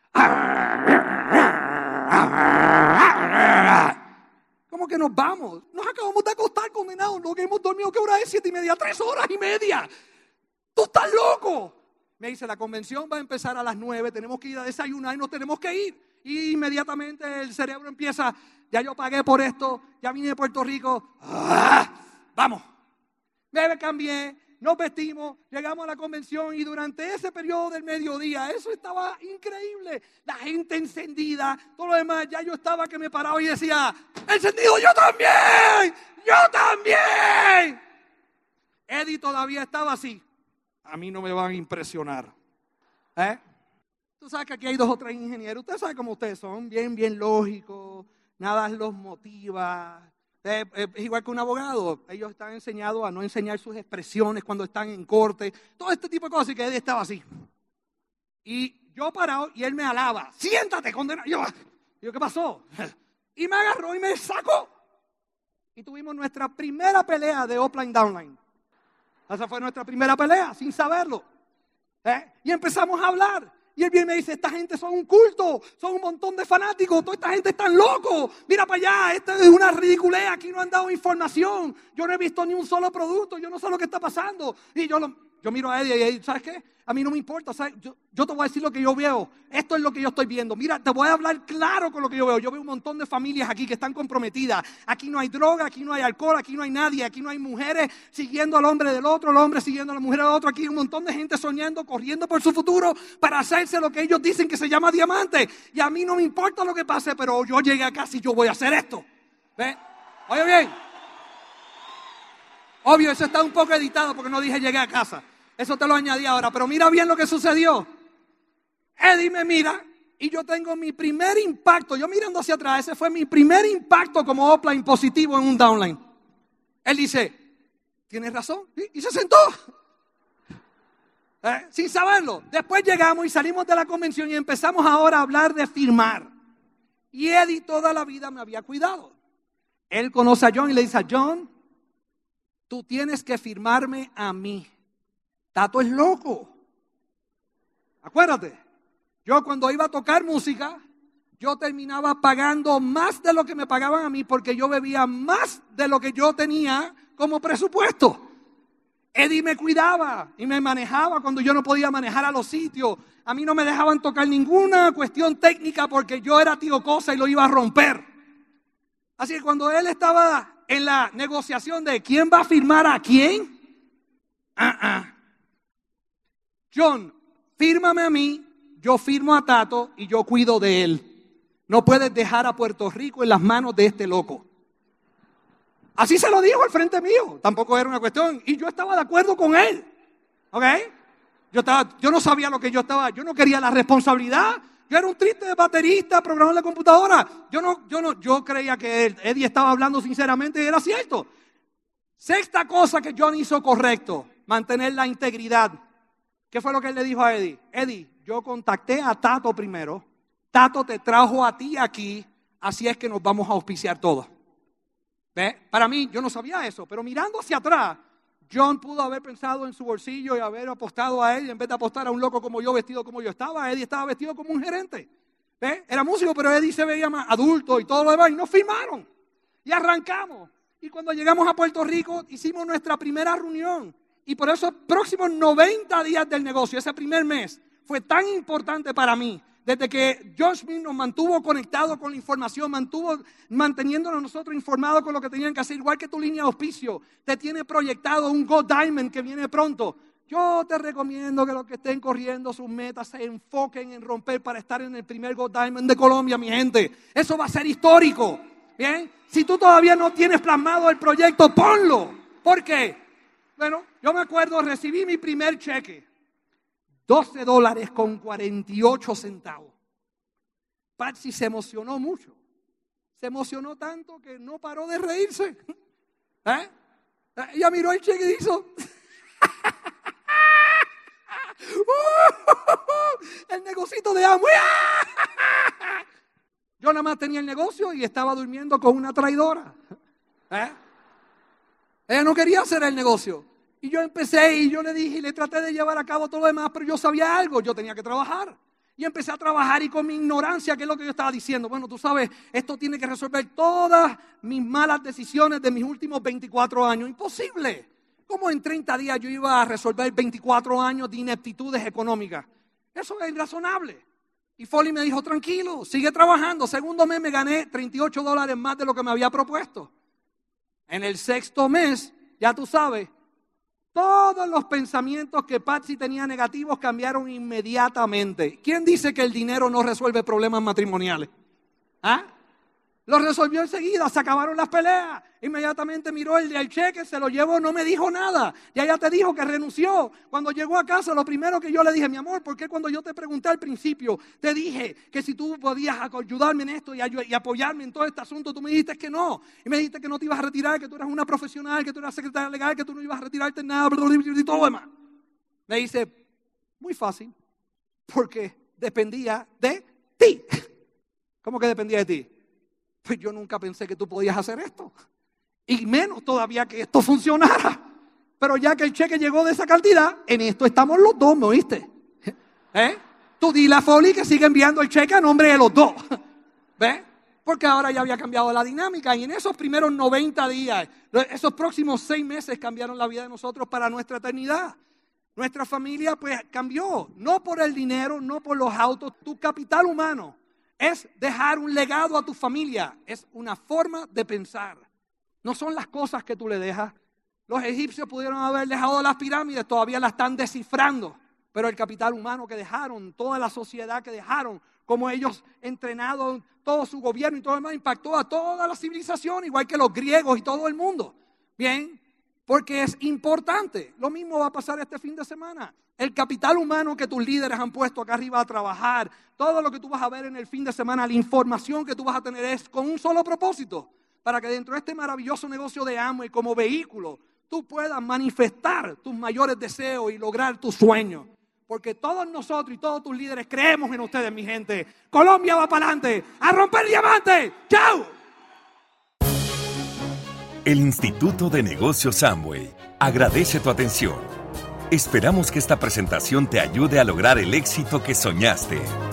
¿Cómo que nos vamos? Nos acabamos de acostar, condenados. Lo que hemos dormido, ¿qué hora es? Siete y media, tres horas y media. ¡Tú estás loco! Me dice, la convención va a empezar a las nueve. Tenemos que ir a desayunar y nos tenemos que ir. Y inmediatamente el cerebro empieza, ya yo pagué por esto, ya vine de Puerto Rico. ¡Ah! ¡Vamos! Me cambié, nos vestimos, llegamos a la convención y durante ese periodo del mediodía, eso estaba increíble. La gente encendida, todo lo demás, ya yo estaba que me paraba y decía, ¡encendido yo también! ¡Yo también! Eddie todavía estaba así. A mí no me van a impresionar. ¿Eh? Tú sabes que aquí hay dos o tres ingenieros. Ustedes saben cómo ustedes son, bien, bien lógicos, nada los motiva. Es igual que un abogado, ellos están enseñados a no enseñar sus expresiones cuando están en corte, todo este tipo de cosas, y que él estaba así. Y yo parado y él me alaba, siéntate, condenado. Yo, yo, ¿qué pasó? Y me agarró y me sacó. Y tuvimos nuestra primera pelea de offline downline. Esa fue nuestra primera pelea, sin saberlo. ¿Eh? Y empezamos a hablar. Y él viene y me dice, esta gente son un culto, son un montón de fanáticos, toda esta gente está loco. Mira para allá, esta es una ridiculez, aquí no han dado información. Yo no he visto ni un solo producto, yo no sé lo que está pasando. Y yo, lo, yo miro a Eddie y Eddie, ¿sabes qué? A mí no me importa, ¿sabes? Yo, yo te voy a decir lo que yo veo. Esto es lo que yo estoy viendo. Mira, te voy a hablar claro con lo que yo veo. Yo veo un montón de familias aquí que están comprometidas. Aquí no hay droga, aquí no hay alcohol, aquí no hay nadie. Aquí no hay mujeres siguiendo al hombre del otro, el hombre siguiendo a la mujer del otro. Aquí hay un montón de gente soñando, corriendo por su futuro para hacerse lo que ellos dicen que se llama diamante. Y a mí no me importa lo que pase, pero yo llegué acá y yo voy a hacer esto. ¿Ven? Oye bien. Obvio, eso está un poco editado porque no dije llegué a casa. Eso te lo añadí ahora, pero mira bien lo que sucedió. Eddie me mira y yo tengo mi primer impacto. Yo mirando hacia atrás, ese fue mi primer impacto como offline positivo en un downline. Él dice, ¿tienes razón? Y, y se sentó. ¿Eh? Sin saberlo. Después llegamos y salimos de la convención y empezamos ahora a hablar de firmar. Y Eddie toda la vida me había cuidado. Él conoce a John y le dice a John, tú tienes que firmarme a mí. Tato es loco. Acuérdate, yo cuando iba a tocar música, yo terminaba pagando más de lo que me pagaban a mí porque yo bebía más de lo que yo tenía como presupuesto. Eddie me cuidaba y me manejaba cuando yo no podía manejar a los sitios. A mí no me dejaban tocar ninguna cuestión técnica porque yo era tío cosa y lo iba a romper. Así que cuando él estaba en la negociación de quién va a firmar a quién, uh-uh. John, fírmame a mí, yo firmo a Tato y yo cuido de él. No puedes dejar a Puerto Rico en las manos de este loco. Así se lo dijo al frente mío, tampoco era una cuestión. Y yo estaba de acuerdo con él, ¿ok? Yo, estaba, yo no sabía lo que yo estaba, yo no quería la responsabilidad. Yo era un triste baterista, programador de computadora. Yo no, yo no, yo creía que él, Eddie estaba hablando sinceramente y era cierto. Sexta cosa que John hizo correcto, mantener la integridad. ¿Qué fue lo que él le dijo a Eddie? Eddie, yo contacté a Tato primero. Tato te trajo a ti aquí, así es que nos vamos a auspiciar todos. ¿Ve? Para mí, yo no sabía eso, pero mirando hacia atrás, John pudo haber pensado en su bolsillo y haber apostado a él en vez de apostar a un loco como yo, vestido como yo estaba. Eddie estaba vestido como un gerente. ¿Ve? Era músico, pero Eddie se veía más adulto y todo lo demás. Y nos firmaron. Y arrancamos. Y cuando llegamos a Puerto Rico, hicimos nuestra primera reunión. Y por esos próximos noventa días del negocio, ese primer mes, fue tan importante para mí. Desde que Josh Smith nos mantuvo conectados con la información, mantuvo manteniéndonos nosotros informados con lo que tenían que hacer, igual que tu línea de auspicio, te tiene proyectado un Gold Diamond que viene pronto. Yo te recomiendo que los que estén corriendo sus metas se enfoquen en romper para estar en el primer Gold Diamond de Colombia, mi gente. Eso va a ser histórico. Bien, si tú todavía no tienes plasmado el proyecto, ponlo. ¿Por qué? Bueno, yo me acuerdo, recibí mi primer cheque. doce dólares con cuarenta y ocho centavos. Patsy se emocionó mucho. Se emocionó tanto que no paró de reírse. ¿Eh? Ella miró el cheque y hizo... el negocito de Amway. Yo nada más tenía el negocio y estaba durmiendo con una traidora. ¿Eh? Ella no quería hacer el negocio. Y yo empecé y yo le dije y le traté de llevar a cabo todo lo demás, pero yo sabía algo, yo tenía que trabajar. Y empecé a trabajar y con mi ignorancia, ¿qué es lo que yo estaba diciendo? Bueno, tú sabes, esto tiene que resolver todas mis malas decisiones de mis últimos veinticuatro años. Imposible. ¿Cómo en treinta días yo iba a resolver veinticuatro años de ineptitudes económicas? Eso es irrazonable. Y Foley me dijo, tranquilo, sigue trabajando. Segundo mes me gané treinta y ocho dólares más de lo que me había propuesto. En el sexto mes, ya tú sabes, todos los pensamientos que Patsy tenía negativos cambiaron inmediatamente. ¿Quién dice que el dinero no resuelve problemas matrimoniales? ¿Ah? Lo resolvió enseguida, se acabaron las peleas. Inmediatamente miró el, el cheque, se lo llevó, no me dijo nada. Ya ella te dijo que renunció. Cuando llegó a casa, lo primero que yo le dije, mi amor, ¿por qué cuando yo te pregunté al principio, te dije que si tú podías ayudarme en esto y, y apoyarme en todo este asunto, tú me dijiste que no? Y me dijiste que no te ibas a retirar, que tú eras una profesional, que tú eras secretaria legal, que tú no ibas a retirarte en nada, y todo lo demás. Me dice, muy fácil, porque dependía de ti. ¿Cómo que dependía de ti? Pues yo nunca pensé que tú podías hacer esto. Y menos todavía que esto funcionara. Pero ya que el cheque llegó de esa cantidad, en esto estamos los dos, ¿me oíste? ¿Eh? Tú dile a Foley que siga enviando el cheque a nombre de los dos. ¿Ves? Porque ahora ya había cambiado la dinámica. Y en esos primeros noventa días, esos próximos seis meses cambiaron la vida de nosotros para nuestra eternidad. Nuestra familia pues cambió. No por el dinero, no por los autos. Tu capital humano es dejar un legado a tu familia. Es una forma de pensar. No son las cosas que tú le dejas. Los egipcios pudieron haber dejado las pirámides, todavía las están descifrando. Pero el capital humano que dejaron, toda la sociedad que dejaron, como ellos entrenados, todo su gobierno y todo lo demás, impactó a toda la civilización, igual que los griegos y todo el mundo. Bien, porque es importante. Lo mismo va a pasar este fin de semana. El capital humano que tus líderes han puesto acá arriba a trabajar, todo lo que tú vas a ver en el fin de semana, la información que tú vas a tener es con un solo propósito, para que dentro de este maravilloso negocio de Amway como vehículo, tú puedas manifestar tus mayores deseos y lograr tus sueños. Porque todos nosotros y todos tus líderes creemos en ustedes, mi gente. Colombia va para adelante, a romper diamantes. ¡Chao! El Instituto de Negocios Amway agradece tu atención. Esperamos que esta presentación te ayude a lograr el éxito que soñaste.